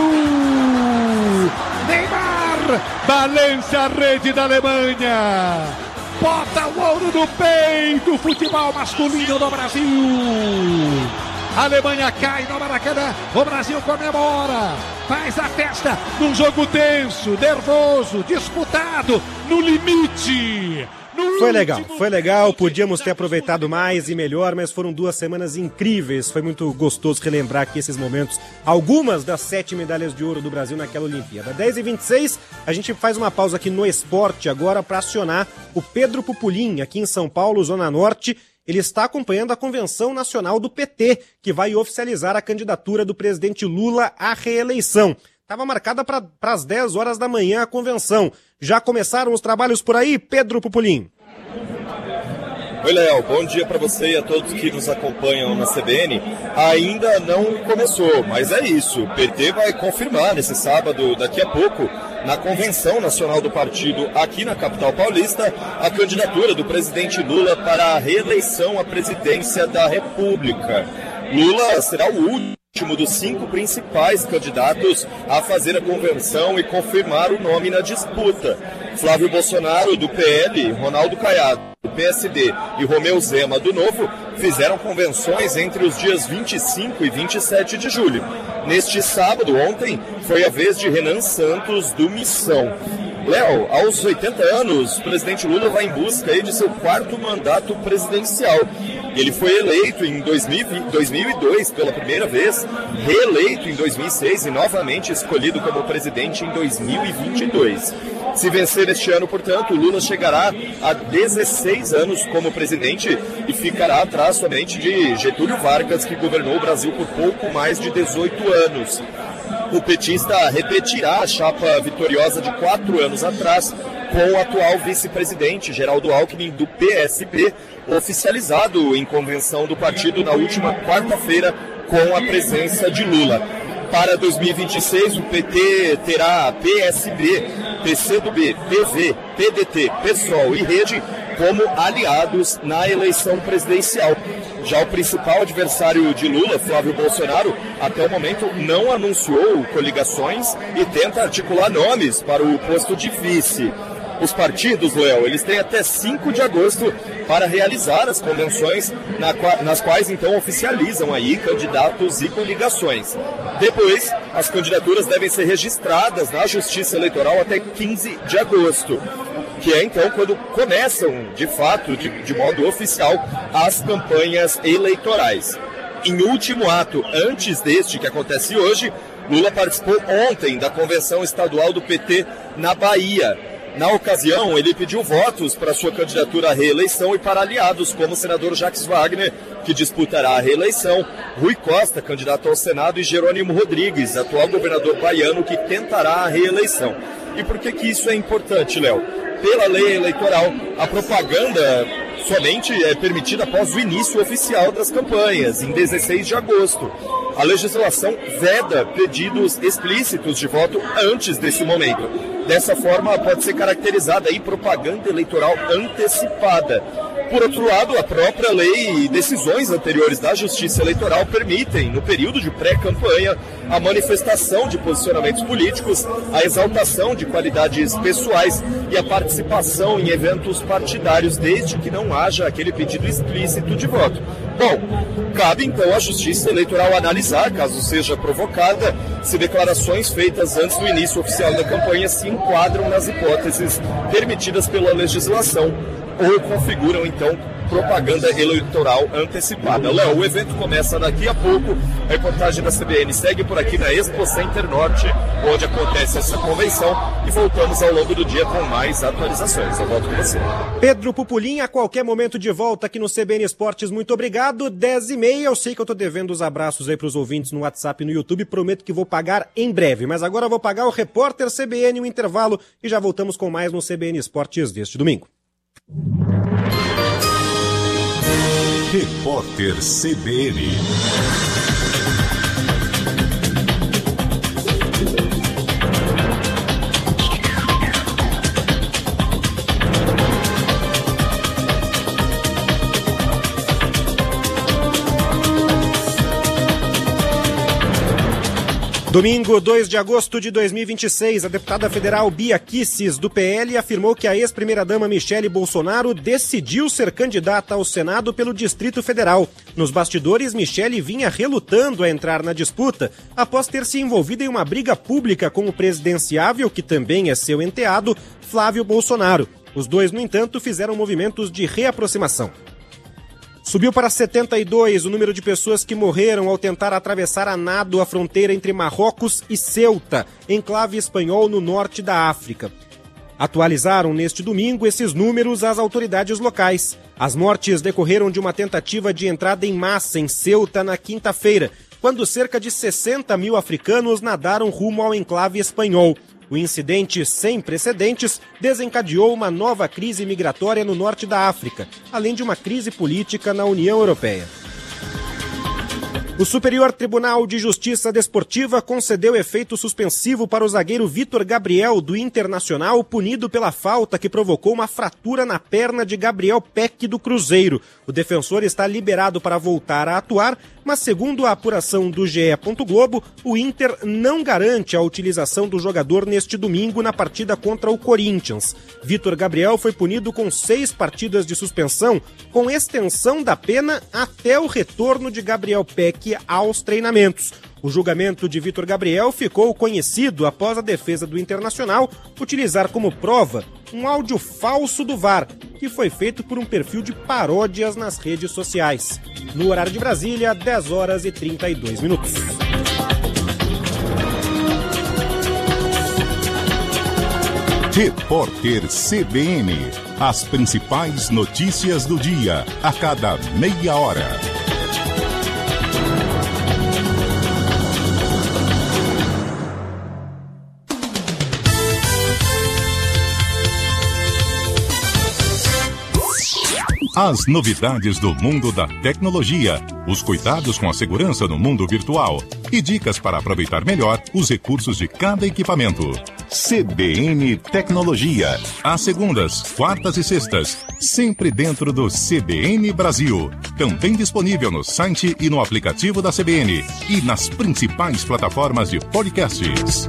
Balança a rede da Alemanha, bota o ouro no peito, futebol masculino do Brasil. A Alemanha cai no Maracanã, o Brasil comemora, faz a festa num jogo tenso, nervoso, disputado, no limite. Foi legal, foi legal, podíamos ter aproveitado mais e melhor, mas foram duas semanas incríveis, foi muito gostoso relembrar aqui esses momentos, algumas das sete medalhas de ouro do Brasil naquela Olimpíada. dez e vinte e seis, a gente faz uma pausa aqui no esporte agora para acionar o Pedro Pupulim, aqui em São Paulo, Zona Norte. Ele está acompanhando a Convenção Nacional do P T, que vai oficializar a candidatura do presidente Lula à reeleição. estava marcada para as dez horas da manhã a convenção. Já começaram os trabalhos por aí, Pedro Pupulim? Oi, Léo, bom dia para você e a todos que nos acompanham na C B N. Ainda não começou, mas é isso. O P T vai confirmar nesse sábado, daqui a pouco, na Convenção Nacional do Partido aqui na capital paulista, a candidatura do presidente Lula para a reeleição à presidência da República. Lula será o último dos cinco principais candidatos a fazer a convenção e confirmar o nome na disputa. Flávio Bolsonaro, do P L, Ronaldo Caiado, do P S D e Romeu Zema, do Novo, fizeram convenções entre os dias vinte e cinco e vinte e sete de julho. Neste sábado, ontem, foi a vez de Renan Santos, do Missão. Léo, aos oitenta anos, o presidente Lula vai em busca aí de seu quarto mandato presidencial. Ele foi eleito em dois mil e dois pela primeira vez, reeleito em dois mil e seis e novamente escolhido como presidente em dois mil e vinte e dois. Se vencer este ano, portanto, Lula chegará a dezesseis anos como presidente e ficará atrás somente de Getúlio Vargas, que governou o Brasil por pouco mais de dezoito anos. O petista repetirá a chapa vitoriosa de quatro anos atrás com o atual vice-presidente Geraldo Alckmin, do P S B, oficializado em convenção do partido na última quarta-feira com a presença de Lula. Para dois mil e vinte e seis, o P T terá P S B, P C do B, P V, P D T, PSOL e Rede como aliados na eleição presidencial. Já o principal adversário de Lula, Flávio Bolsonaro, até o momento não anunciou coligações e tenta articular nomes para o posto de vice. Os partidos, Léo, eles têm até cinco de agosto para realizar as convenções na, nas quais então oficializam aí candidatos e coligações. Depois, as candidaturas devem ser registradas na Justiça Eleitoral até quinze de agosto, que é então quando começam, de fato, de, de modo oficial, as campanhas eleitorais. Em último ato, antes deste que acontece hoje, Lula participou ontem da convenção estadual do P T na Bahia. Na ocasião, ele pediu votos para sua candidatura à reeleição e para aliados, como o senador Jacques Wagner, que disputará a reeleição, Rui Costa, candidato ao Senado, e Jerônimo Rodrigues, atual governador baiano, que tentará a reeleição. E por que que isso é importante, Léo? Pela lei eleitoral, a propaganda somente é permitida após o início oficial das campanhas, em dezesseis de agosto. A legislação veda pedidos explícitos de voto antes desse momento. Dessa forma, pode ser caracterizada aí propaganda eleitoral antecipada. Por outro lado, a própria lei e decisões anteriores da Justiça Eleitoral permitem, no período de pré-campanha, a manifestação de posicionamentos políticos, a exaltação de qualidades pessoais e a participação em eventos partidários, desde que não haja aquele pedido explícito de voto. Bom, cabe então à Justiça Eleitoral analisar, caso seja provocada, se declarações feitas antes do início oficial da campanha se enquadram nas hipóteses permitidas pela legislação ou configuram, então, propaganda eleitoral antecipada. Léo, o evento começa daqui a pouco. A reportagem da C B N segue por aqui na Expo Center Norte, onde acontece essa convenção, e voltamos ao longo do dia com mais atualizações. Eu volto com você. Pedro Pupulim, a qualquer momento de volta aqui no C B N Esportes. Muito obrigado. dez e meia, eu sei que eu tô devendo os abraços aí pros ouvintes no WhatsApp e no YouTube, prometo que vou pagar em breve, mas agora eu vou pagar o repórter C B N, o intervalo, e já voltamos com mais no C B N Esportes deste domingo. Repórter C B N. Domingo, dois de agosto de dois mil e vinte e seis, a deputada federal Bia Kicis, do P L, afirmou que a ex-primeira-dama Michele Bolsonaro decidiu ser candidata ao Senado pelo Distrito Federal. Nos bastidores, Michele vinha relutando a entrar na disputa após ter se envolvido em uma briga pública com o presidenciável, que também é seu enteado, Flávio Bolsonaro. Os dois, no entanto, fizeram movimentos de reaproximação. Subiu para setenta e dois o número de pessoas que morreram ao tentar atravessar a nado a fronteira entre Marrocos e Ceuta, enclave espanhol no norte da África. Atualizaram neste domingo esses números as autoridades locais. As mortes decorreram de uma tentativa de entrada em massa em Ceuta na quinta-feira. quando cerca de sessenta mil africanos nadaram rumo ao enclave espanhol. O incidente sem precedentes desencadeou uma nova crise migratória no norte da África, além de uma crise política na União Europeia. O Superior Tribunal de Justiça Desportiva concedeu efeito suspensivo para o zagueiro Vitor Gabriel, do Internacional, punido pela falta que provocou uma fratura na perna de Gabriel Peck, do Cruzeiro. O defensor está liberado para voltar a atuar, mas segundo a apuração do G E. Globo, o Inter não garante a utilização do jogador neste domingo na partida contra o Corinthians. Vitor Gabriel foi punido com seis partidas de suspensão, com extensão da pena até o retorno de Gabriel Peck aos treinamentos. O julgamento de Vitor Gabriel ficou conhecido após a defesa do Internacional utilizar como prova um áudio falso do V A R, que foi feito por um perfil de paródias nas redes sociais. No horário de Brasília, dez horas e trinta e dois minutos. Repórter C B N. As principais notícias do dia, a cada meia hora. As novidades do mundo da tecnologia, os cuidados com a segurança no mundo virtual e dicas para aproveitar melhor os recursos de cada equipamento. C B N Tecnologia, às segundas, quartas e sextas, sempre dentro do C B N Brasil. Também disponível no site e no aplicativo da C B N e nas principais plataformas de podcasts.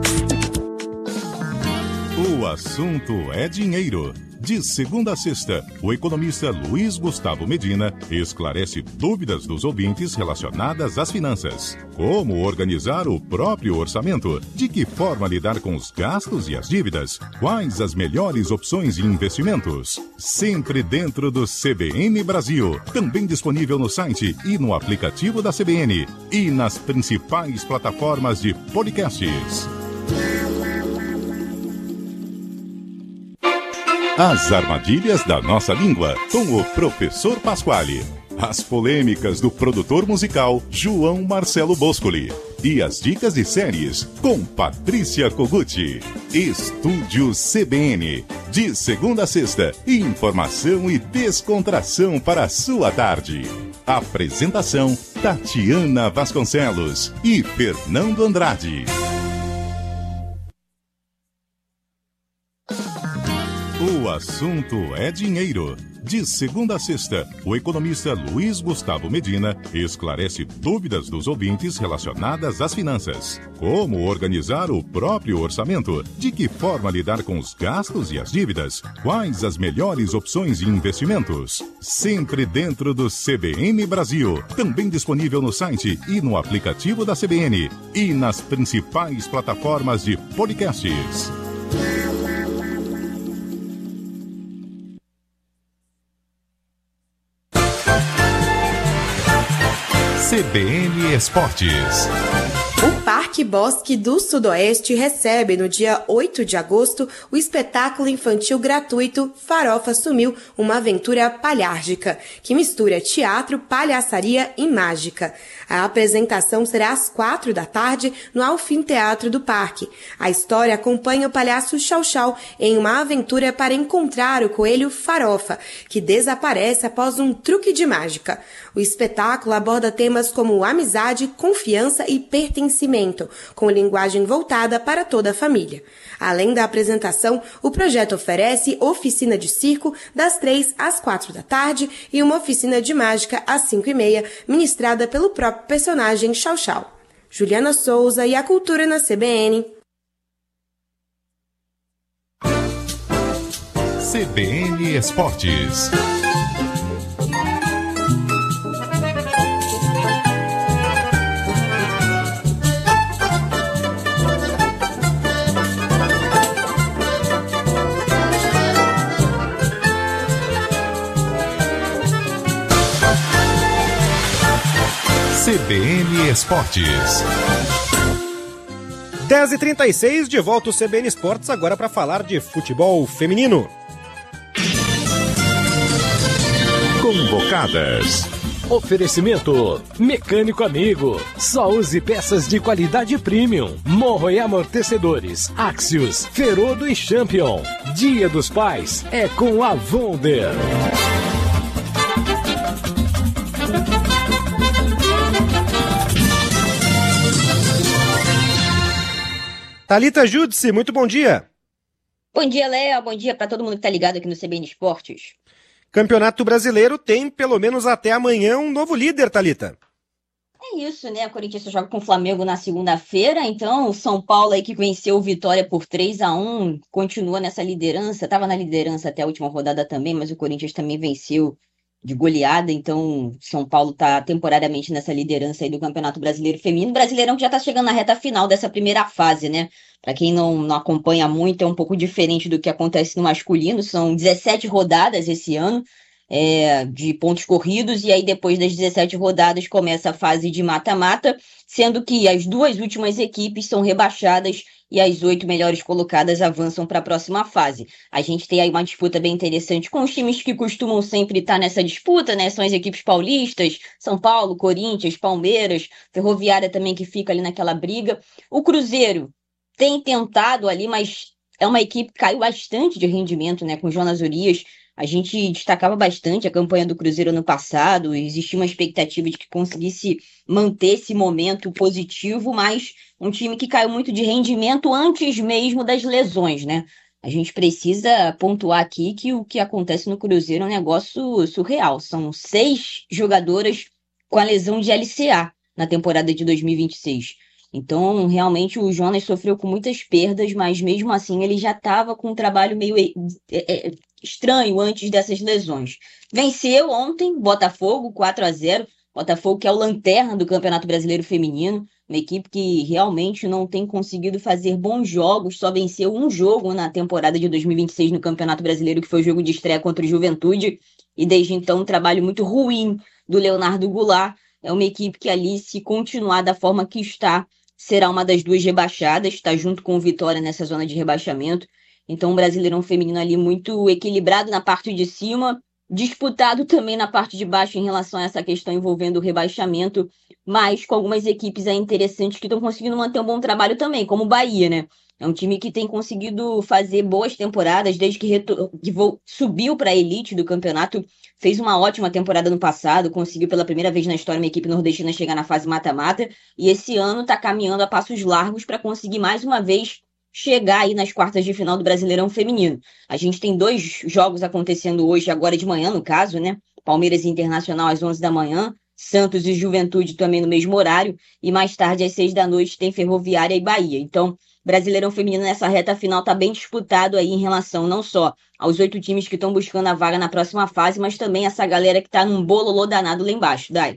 O assunto é dinheiro. De segunda a sexta, o economista Luiz Gustavo Medina esclarece dúvidas dos ouvintes relacionadas às finanças. Como organizar o próprio orçamento? De que forma lidar com os gastos e as dívidas? Quais as melhores opções de investimentos? Sempre dentro do C B N Brasil. Também disponível no site e no aplicativo da C B N. E nas principais plataformas de podcasts. As armadilhas da nossa língua, com o professor Pasquale. As polêmicas do produtor musical João Marcelo Boscoli. E as dicas de séries com Patrícia Koguchi. Estúdio C B N. De segunda a sexta, informação e descontração para a sua tarde. Apresentação Tatiana Vasconcelos e Fernando Andrade. O assunto é dinheiro. De segunda a sexta, o economista Luiz Gustavo Medina esclarece dúvidas dos ouvintes relacionadas às finanças. Como organizar o próprio orçamento? De que forma lidar com os gastos e as dívidas? Quais as melhores opções de investimentos? Sempre dentro do C B N Brasil. Também disponível no site e no aplicativo da C B N. E nas principais plataformas de podcasts. C B N Esportes. O Parque Bosque do Sudoeste recebe no dia oito de agosto o espetáculo infantil gratuito Farofa Sumiu, uma aventura palhárgica, que mistura teatro, palhaçaria e mágica. A apresentação será às quatro da tarde no Anfiteatro do Parque. A história acompanha o palhaço Chau Chau em uma aventura para encontrar o coelho Farofa, que desaparece após um truque de mágica. O espetáculo aborda temas como amizade, confiança e pertencimento, com linguagem voltada para toda a família. Além da apresentação, o projeto oferece oficina de circo das três às quatro da tarde e uma oficina de mágica às cinco e meia, ministrada pelo próprio personagem Chau Chau. Juliana Souza e a Cultura na C B N. C B N Esportes. C B N Esportes. dez e trinta e seis, de volta o C B N Esportes, agora para falar de futebol feminino. Convocadas. Oferecimento Mecânico Amigo. Só use peças de qualidade premium. Morro e amortecedores. Axios, Ferodo e Champion. Dia dos Pais é com a Wonder. Thalita Júdice, muito bom dia. Bom dia, Léo. Bom dia para todo mundo que tá ligado aqui no C B N Esportes. Campeonato Brasileiro tem, pelo menos até amanhã, um novo líder, Thalita. É isso, né? O Corinthians joga com o Flamengo na segunda-feira, então o São Paulo aí que venceu o Vitória por três a um, continua nessa liderança, estava na liderança até a última rodada também, mas o Corinthians também venceu de goleada, então São Paulo está temporariamente nessa liderança aí do Campeonato Brasileiro Feminino. Brasileirão que já está chegando na reta final dessa primeira fase, né? Para quem não, não acompanha muito, é um pouco diferente do que acontece no masculino, são dezessete rodadas esse ano, é, de pontos corridos, e aí depois das dezessete rodadas começa a fase de mata-mata, sendo que as duas últimas equipes são rebaixadas e as oito melhores colocadas avançam para a próxima fase. A gente tem aí uma disputa bem interessante com os times que costumam sempre estar nessa disputa, né? São as equipes paulistas, São Paulo, Corinthians, Palmeiras, Ferroviária também que fica ali naquela briga. O Cruzeiro tem tentado ali, mas é uma equipe que caiu bastante de rendimento, né? Com o Jonas Urias, a gente destacava bastante a campanha do Cruzeiro ano passado, existia uma expectativa de que conseguisse manter esse momento positivo, mas um time que caiu muito de rendimento antes mesmo das lesões, né? A gente precisa pontuar aqui que o que acontece no Cruzeiro é um negócio surreal. São seis jogadoras com a lesão de L C A na temporada de dois mil e vinte e seis. Então, realmente, o Jonas sofreu com muitas perdas, mas mesmo assim ele já estava com um trabalho meio é, é, estranho antes dessas lesões. Venceu ontem Botafogo, quatro a zero. Botafogo que é o lanterna do Campeonato Brasileiro Feminino, uma equipe que realmente não tem conseguido fazer bons jogos, só venceu um jogo na temporada de dois mil e vinte e seis no Campeonato Brasileiro, que foi o jogo de estreia contra o Juventude, e desde então um trabalho muito ruim do Leonardo Goulart. É uma equipe que ali, se continuar da forma que está, será uma das duas rebaixadas, está junto com o Vitória nessa zona de rebaixamento. Então, um Brasileirão feminino ali muito equilibrado na parte de cima, disputado também na parte de baixo em relação a essa questão envolvendo o rebaixamento, mas com algumas equipes aí interessantes que estão conseguindo manter um bom trabalho também, como o Bahia, né? É um time que tem conseguido fazer boas temporadas desde que, retor- que vo- subiu para a elite do campeonato, fez uma ótima temporada no passado, conseguiu pela primeira vez na história uma equipe nordestina chegar na fase mata-mata, e esse ano está caminhando a passos largos para conseguir mais uma vez chegar aí nas quartas de final do Brasileirão Feminino. A gente tem dois jogos acontecendo hoje, agora de manhã, no caso, né? Palmeiras e Internacional às onze da manhã, Santos e Juventude também no mesmo horário, e mais tarde às seis da noite tem Ferroviária e Bahia. Então, Brasileirão Feminino nessa reta final está bem disputado aí em relação não só aos oito times que estão buscando a vaga na próxima fase, mas também essa galera que está num bololô danado lá embaixo. Dai.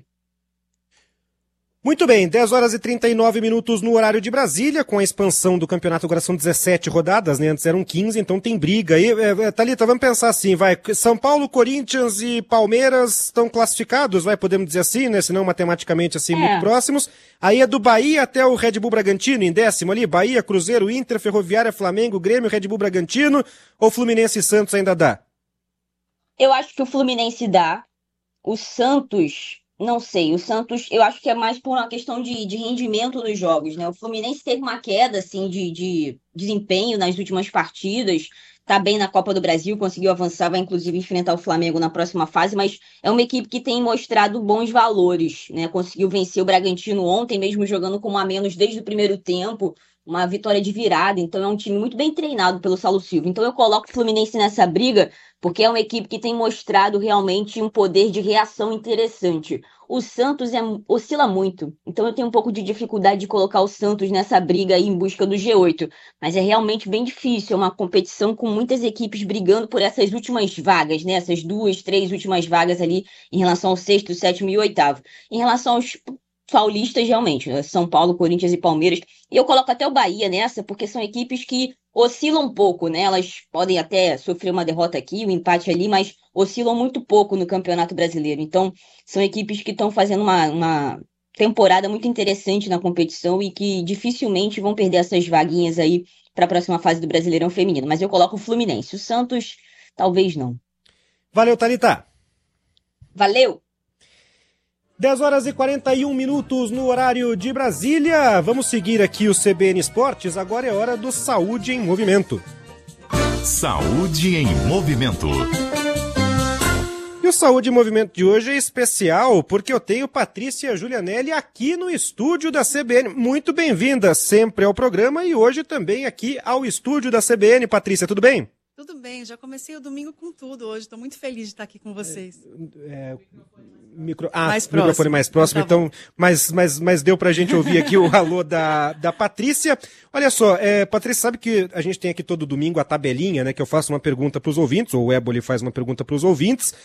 Muito bem, dez horas e trinta e nove minutos no horário de Brasília, com a expansão do campeonato, agora são dezessete rodadas, né? Antes eram quinze, então tem briga aí. É, Thalita, vamos pensar assim, vai, São Paulo, Corinthians e Palmeiras estão classificados, vai, podemos dizer assim, né? Senão matematicamente assim, é. muito próximos. Aí é do Bahia até o Red Bull Bragantino, em décimo ali, Bahia, Cruzeiro, Inter, Ferroviária, Flamengo, Grêmio, Red Bull Bragantino, ou Fluminense e Santos ainda dá? Eu acho que o Fluminense dá, o Santos... Não sei, o Santos, eu acho que é mais por uma questão de, de rendimento nos jogos, né? O Fluminense teve uma queda, assim, de, de desempenho nas últimas partidas, tá bem na Copa do Brasil, conseguiu avançar, vai inclusive enfrentar o Flamengo na próxima fase, mas é uma equipe que tem mostrado bons valores, né? Conseguiu vencer o Bragantino ontem, mesmo jogando com um a menos desde o primeiro tempo, uma vitória de virada, então é um time muito bem treinado pelo Saulo Silva. Então eu coloco o Fluminense nessa briga, porque é uma equipe que tem mostrado realmente um poder de reação interessante. O Santos é, oscila muito, então eu tenho um pouco de dificuldade de colocar o Santos nessa briga aí em busca do G oito, mas é realmente bem difícil, é uma competição com muitas equipes brigando por essas últimas vagas, né? Essas duas, três últimas vagas ali em relação ao sexto, sétimo e oitavo. Em relação aos paulistas, realmente, né? São Paulo, Corinthians e Palmeiras, e eu coloco até o Bahia nessa, porque são equipes que oscilam um pouco, né? Elas podem até sofrer uma derrota aqui, um empate ali, mas oscilam muito pouco no Campeonato Brasileiro. Então, são equipes que estão fazendo uma, uma temporada muito interessante na competição e que dificilmente vão perder essas vaguinhas aí para a próxima fase do Brasileirão Feminino. Mas eu coloco o Fluminense. O Santos, talvez não. Valeu, Thalita. Valeu! dez horas e quarenta e um minutos no horário de Brasília. Vamos seguir aqui o C B N Esportes. Agora é hora do Saúde em Movimento. Saúde em Movimento. E o Saúde em Movimento de hoje é especial porque eu tenho Patrícia Julianelli aqui no estúdio da C B N. Muito bem-vinda sempre ao programa e hoje também aqui ao estúdio da C B N. Patrícia, tudo bem? Tudo bem, já comecei o domingo com tudo hoje. Estou muito feliz de estar aqui com vocês. É, micro... Ah, mais microfone mais próximo, tá, então, mas, mas, mas deu pra gente ouvir aqui o alô da, da Patrícia. Olha só, é, Patrícia, sabe que a gente tem aqui todo domingo a tabelinha, né, que eu faço uma pergunta para os ouvintes, ou o Éboli faz uma pergunta para os ouvintes,